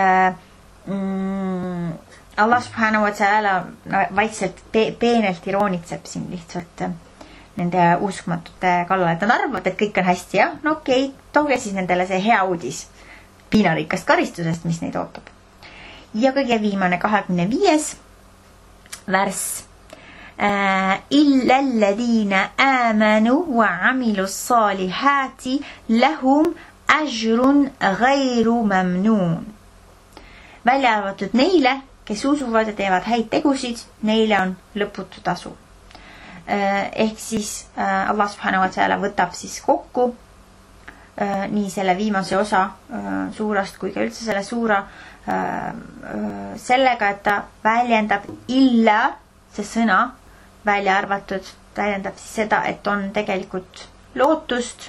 mm, Allah subhanahu wa ta'ala vaikselt pe peenelt iroonitseb siin lihtsalt nende uskmatute kallal. Et nad arvavad, et kõik on hästi, jah? No okei, okay, tooge siis nendele see hea uudis piinarikast karistusest, mis neid ootab. Ja kõige viimane kahekümne viies värss. إلا الذين آمنوا وعملوا الصالحات لهم أجر غير ممنون. Välja arvatud neile, kes usuvad ja teevad häid tegusid, neile on lõputu tasu. Ehk siis Allah subhanahu wa ta'ala võtab siis kokku nii selle viimase osa suurast kui ka üldse selle suura sellega, et ta väljendab illa, see sõna välja arvatud, tähendab siis seda, et on tegelikult lootust,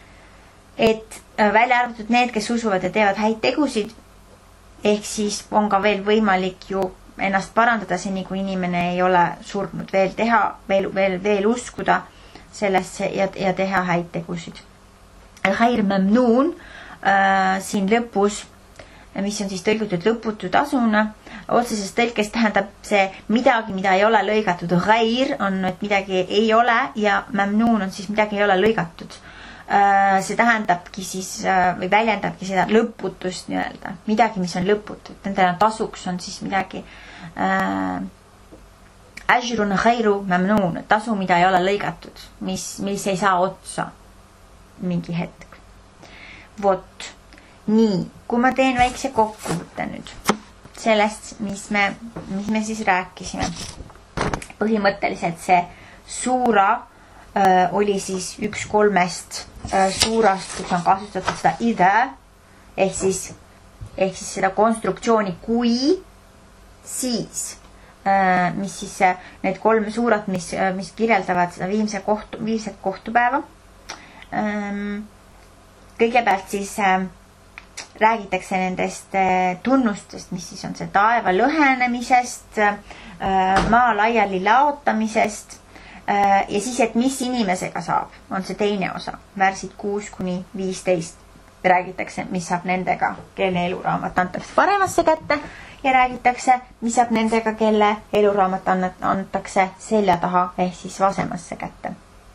et välja arvatud need, kes usuvad ja teevad häid tegusid, ehk siis on ka veel võimalik ju ennast parandada seni, kui inimene ei ole surnud veel teha, veel, veel, veel uskuda sellesse ja, ja teha häid tegusid. Al-Khair Mamnoon äh, siin lõpus, mis on siis tõlgitud lõputu tasuna. Otseses tõlkes tähendab see midagi, mida ei ole lõigatud. Ghair on, et midagi ei ole ja mamnoon on siis midagi ei ole lõigatud. See tähendabki siis või väljendabki seda lõputust nii-öelda. Midagi, mis on lõputut. Nendele tasuks on siis midagi ajrun khairu mamnoon, tasu, mida ei ole lõigatud, mis, mis ei saa otsa mingi hetk. Vot. Nii, kui ma teen väikse kokkuvõtte nüüd sellest, mis me, mis me siis rääkisime. Põhimõtteliselt see suura äh, oli siis üks kolmest äh, suurast, kus on kasutatud seda idha, ehk siis, ehk siis seda konstruktsiooni kui, siis, äh, mis siis äh, need kolm suurat, mis, äh, mis kirjeldavad seda viimse kohtu, viimset kohtupäeva. Ähm, kõigepealt siis äh, räägitakse nendest tunnustest, mis siis on see taeva lõhenemisest, maa laiali laotamisest ja siis, et mis inimesega saab, on see teine osa. Värsid kuus kuni viisteist räägitakse, mis saab nendega, kelle eluraamat antakse paremasse kätte ja räägitakse, mis saab nendega, kelle eluraamat antakse selja taha ehk siis vasemasse kätte.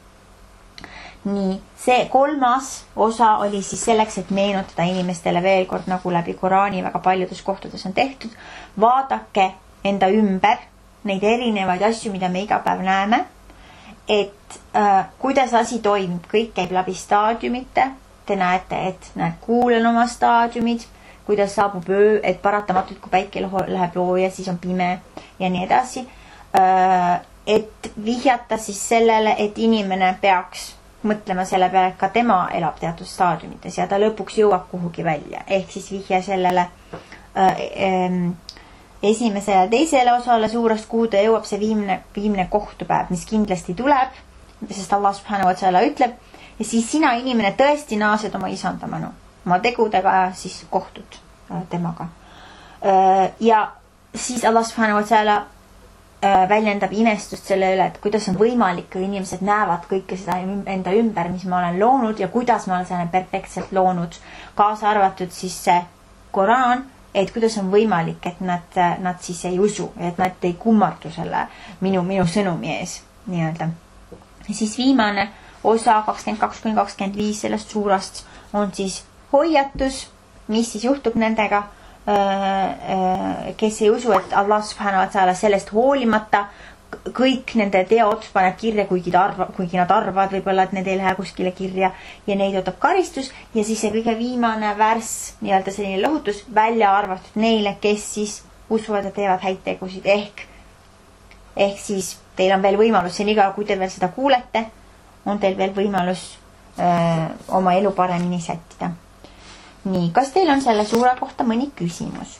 Nii, see kolmas osa oli siis selleks, et meenutada inimestele veel kord, nagu läbi Koraani väga paljudes kohtades on tehtud. Vaadake enda ümber neid erinevaid asju, mida me iga päev näeme, et äh, kuidas asi toimib, kõik käib läbi staadiumite. Te näete, et näed, kuulen oma staadiumid, kuidas saabub öö, et paratamatult, kui päike läheb looja, siis on pime ja nii edasi. Äh, et vihjata siis sellele, et inimene peaks mõtlema selle peale, et ka tema elab teatud staadiumites ja ta lõpuks jõuab kuhugi välja. Ehk siis vihja sellele äh, äh, esimesele ja teisele osale suurest, kuhu ta jõuab see viimne, viimne kohtupäev, mis kindlasti tuleb, sest Allah subhanahu wa ta'ala ütleb, ja siis sina inimene tõesti naased oma isandamanu, oma tegudega siis kohtud äh, temaga. Äh, ja siis Allah subhanahu wa ta'ala väljendab imestust selle üle, et kuidas on võimalik, kui inimesed näevad kõike seda enda ümber, mis ma olen loonud ja kuidas ma olen selle perfektselt loonud, kaasa arvatud siis see Koraan, et kuidas on võimalik, et nad, nad siis ei usu, et nad ei kummardu selle minu, minu sõnumi ees. Nii-öelda. Ja siis viimane osa kakskümmend kaks kuni kakskümmend viis sellest suurast on siis hoiatus, mis siis juhtub nendega, kes ei usu, et Allah subhanahu wa ta'ala sellest hoolimata kõik nende teod paneb kirja, kuigi ta arva, kuigi nad arvavad võib-olla, et need ei lähe kuskile kirja ja neid ootab karistus ja siis see kõige viimane värss, nii-öelda selline lohutus välja arvatud neile, kes siis usuvad ja teevad häid tegusid ehk ehk siis teil on veel võimalus, senikaua kui te veel seda kuulete, on teil veel võimalus öö, oma elu paremini sättida. Nii, kas teil on selle suure kohta mõni küsimus?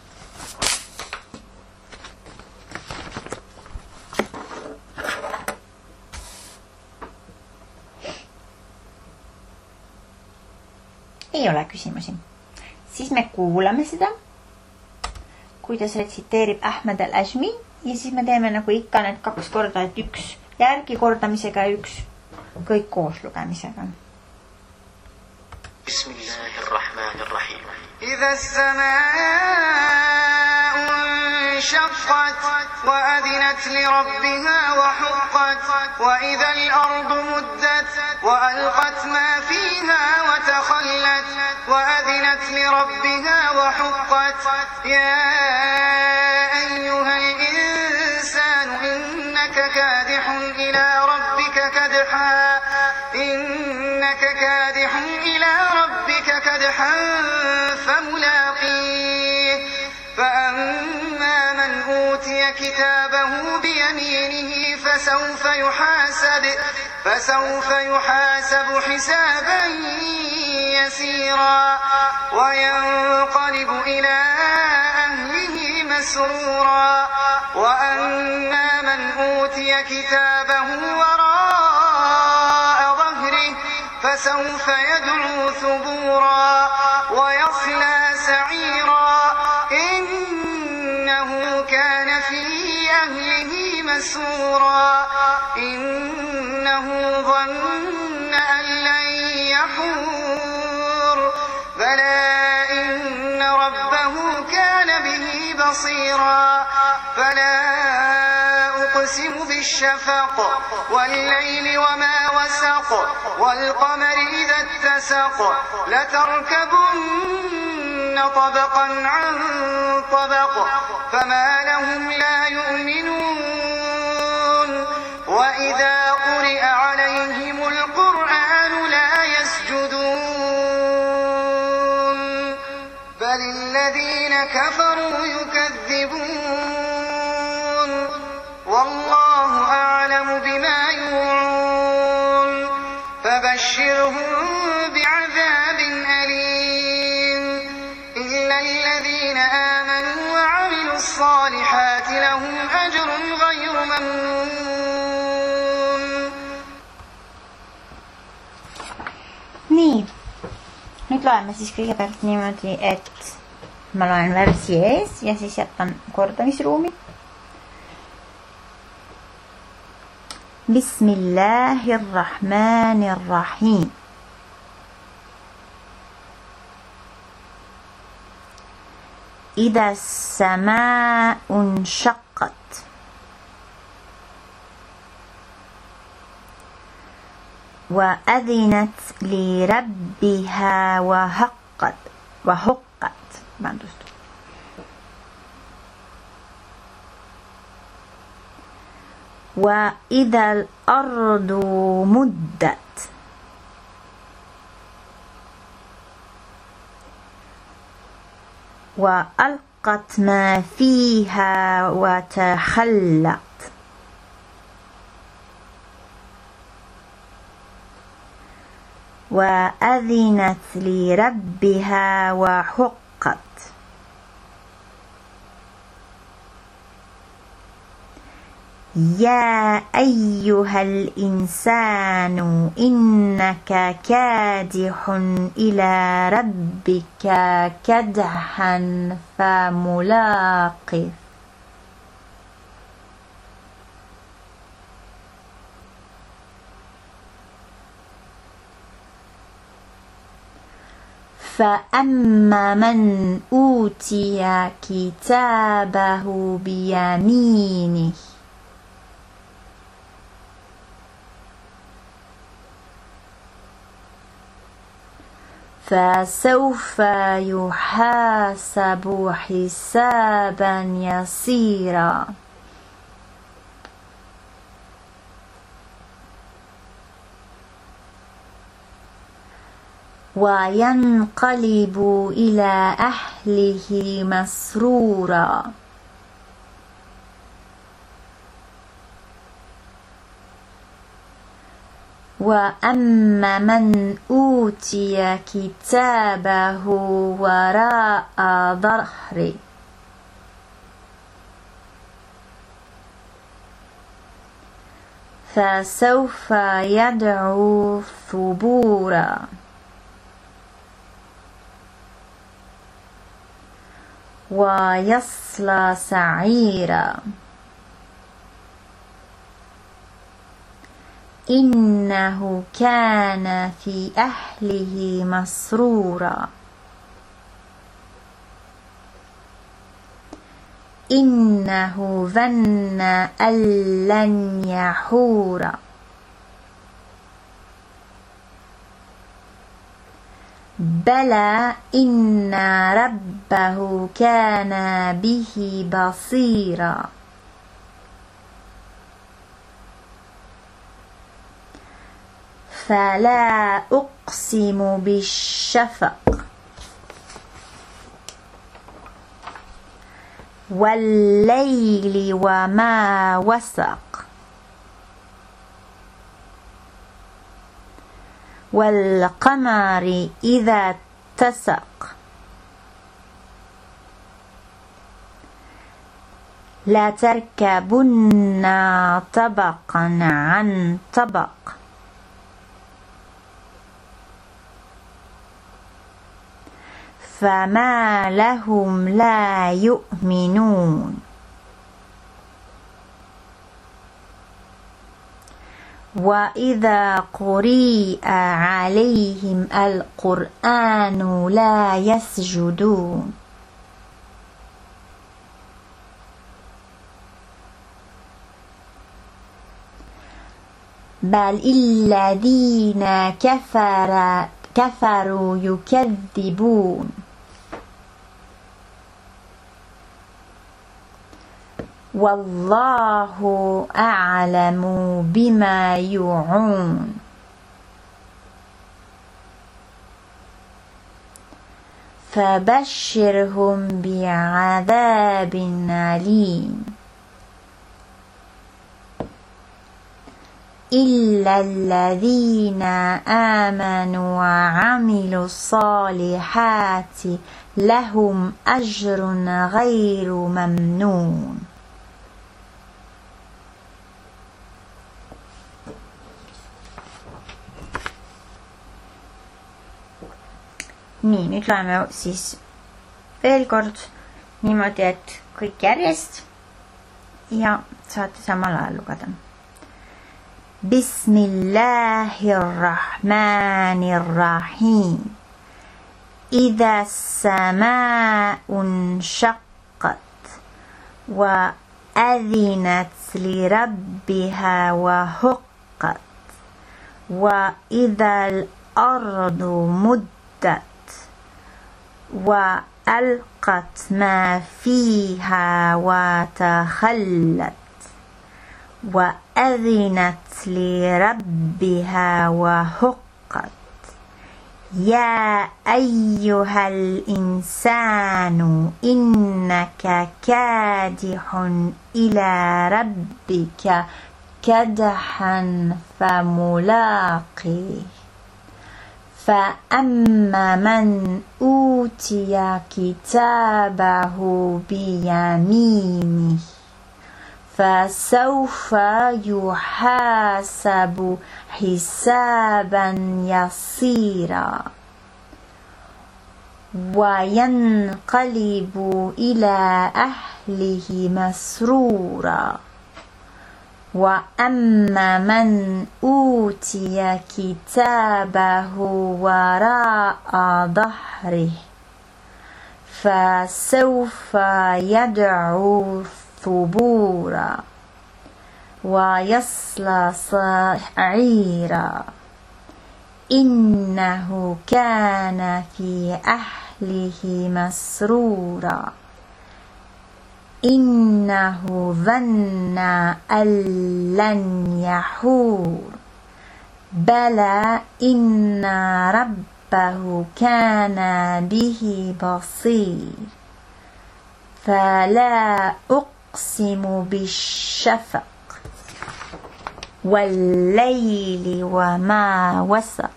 Ei ole küsimusi. Siis me kuulame seda, kuidas retsiteerib Ahmed al-Ajmi ja siis me teeme nagu ikka need kaks korda, et üks järgi kordamisega ja üks kõik koos lugemisega. Bismillahirrahmanirrahim. Idha as-samaa'u inshaqqat wa adinat li rabbiha wa huqqat wa idha al-ardu muddat wa alqat ma fiha wa takhallat wa adinat li rabbiha wa huqqat ya ayyuha al-insanu innaka kadihun ila rabbika kadha innaka kadihun ila rabbika kadhan famulaqih فأما من أوتي كتابه بيمينه فسوف يحاسب فسوف يحاسب حسابا يسيرا وينقلب إلى أهله مسرورا وأما من أوتي كتابه وراء ظهره فسوف يدعو ثبورا ويصلى سعيرا إنه كان في أهله مسرورا إنه ظن أن لن يحور بلى إن ربه كان به بصيرا فلا أقسم بالشفق والليل وما وسق والقمر إذا اتسق لتركبن طبقا عن طبق فما لهم لا يؤمنون وإذا قرئ عليهم القرآن لا يسجدون بل الذين كفروا يكذبون والله أعلم بما يوعون فبشرهم بعذاب أليم إلا الذين آمنوا وعملوا الصالحات لهم أجر غير ممنون. Nii, nüüd loeme siis kõigepealt niimoodi, et ma loen versi ees ja siis jätan kordamisruumi. Bismillahirrahmanirrahim. إذا السماء انشقت وأذنت لربها وحقت وحقت وإذا الأرض مدت وألقت ما فيها وتخلت وأذنت لربها وحقت يا أيها الإنسان إنك كادح إلى ربك كدحا فملاقه فأما من أوتي كتابه بيمينه فسوف يحاسب حسابا يسيرا وينقلب إلى أهله مسرورا وأما من أوتي كتابه وراء ظهره فسوف يدعو ثبورا ويصلى سعيرا إنه كان في أهله مسرورا إنه ظن أن لن يحور بلى إن ربه كان به بصيرا فلا أقسم بالشفق والليل وما وسق والقمر إذا اتسق لا تركبن طبقا عن طبق فما لهم لا يؤمنون وإذا قرئ عليهم القرآن لا يسجدون بل الذين كفر كفروا يكذبون والله أعلم بما يوعون فبشرهم بعذاب أليم إلا الذين آمنوا وعملوا الصالحات لهم أجر غير ممنون. nii, nüüd loeme siis veel kord niimoodi, et kõik järjest ja saate samal ajal lugeda. Bismillahirrahmanirrahim. Idha as-samaa'u shaqqat wa adhinat li rabbiha wa huqqat wa idha al-ardu muddat وألقت ما فيها وتخلت وأذنت لربها وحقت يا أيها الإنسان إنك كادح إلى ربك كدحا فملاقيه فأما من أوتي كتابه بيمينه فسوف يحاسب حسابا يسيرا وينقلب إلى أهله مسرورا وأما من أوتي كتابه وراء ظهره فسوف يدعو ثبورا ويصلى سعيرا إنه كان في أهله مسرورا إنه ظن أن لن يحور بلى إن ربه كان به بصير فلا أقسم بالشفق والليل وما وسق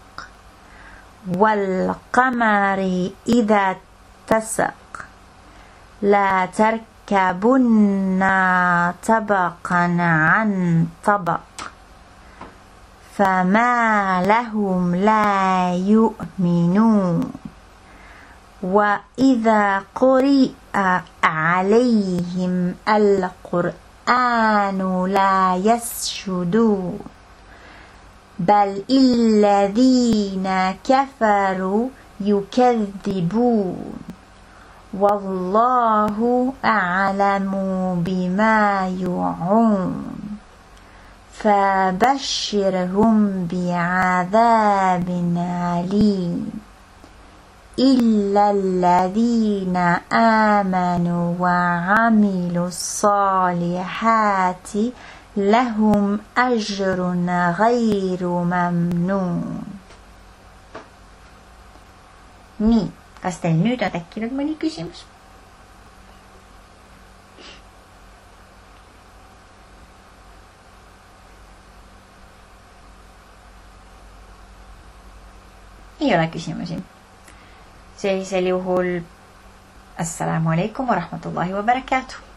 والقمر إذا اتسق لا تركبن طبقا عن طبق فما لهم لا يؤمنون وإذا قرئ عليهم القرآن لا يسجدون بل الذين كفروا يكذبون والله أعلم بما يوعون فبشرهم بعذاب أليم إلا الذين آمنوا وعملوا الصالحات لهم أجر غير ممنون. nii, kas teil nüüd on tekkinud mõni küsimus? ei ole küsimusi. Sellisel juhul assalamu alaikum wa rahmatullahi wa barakatuh.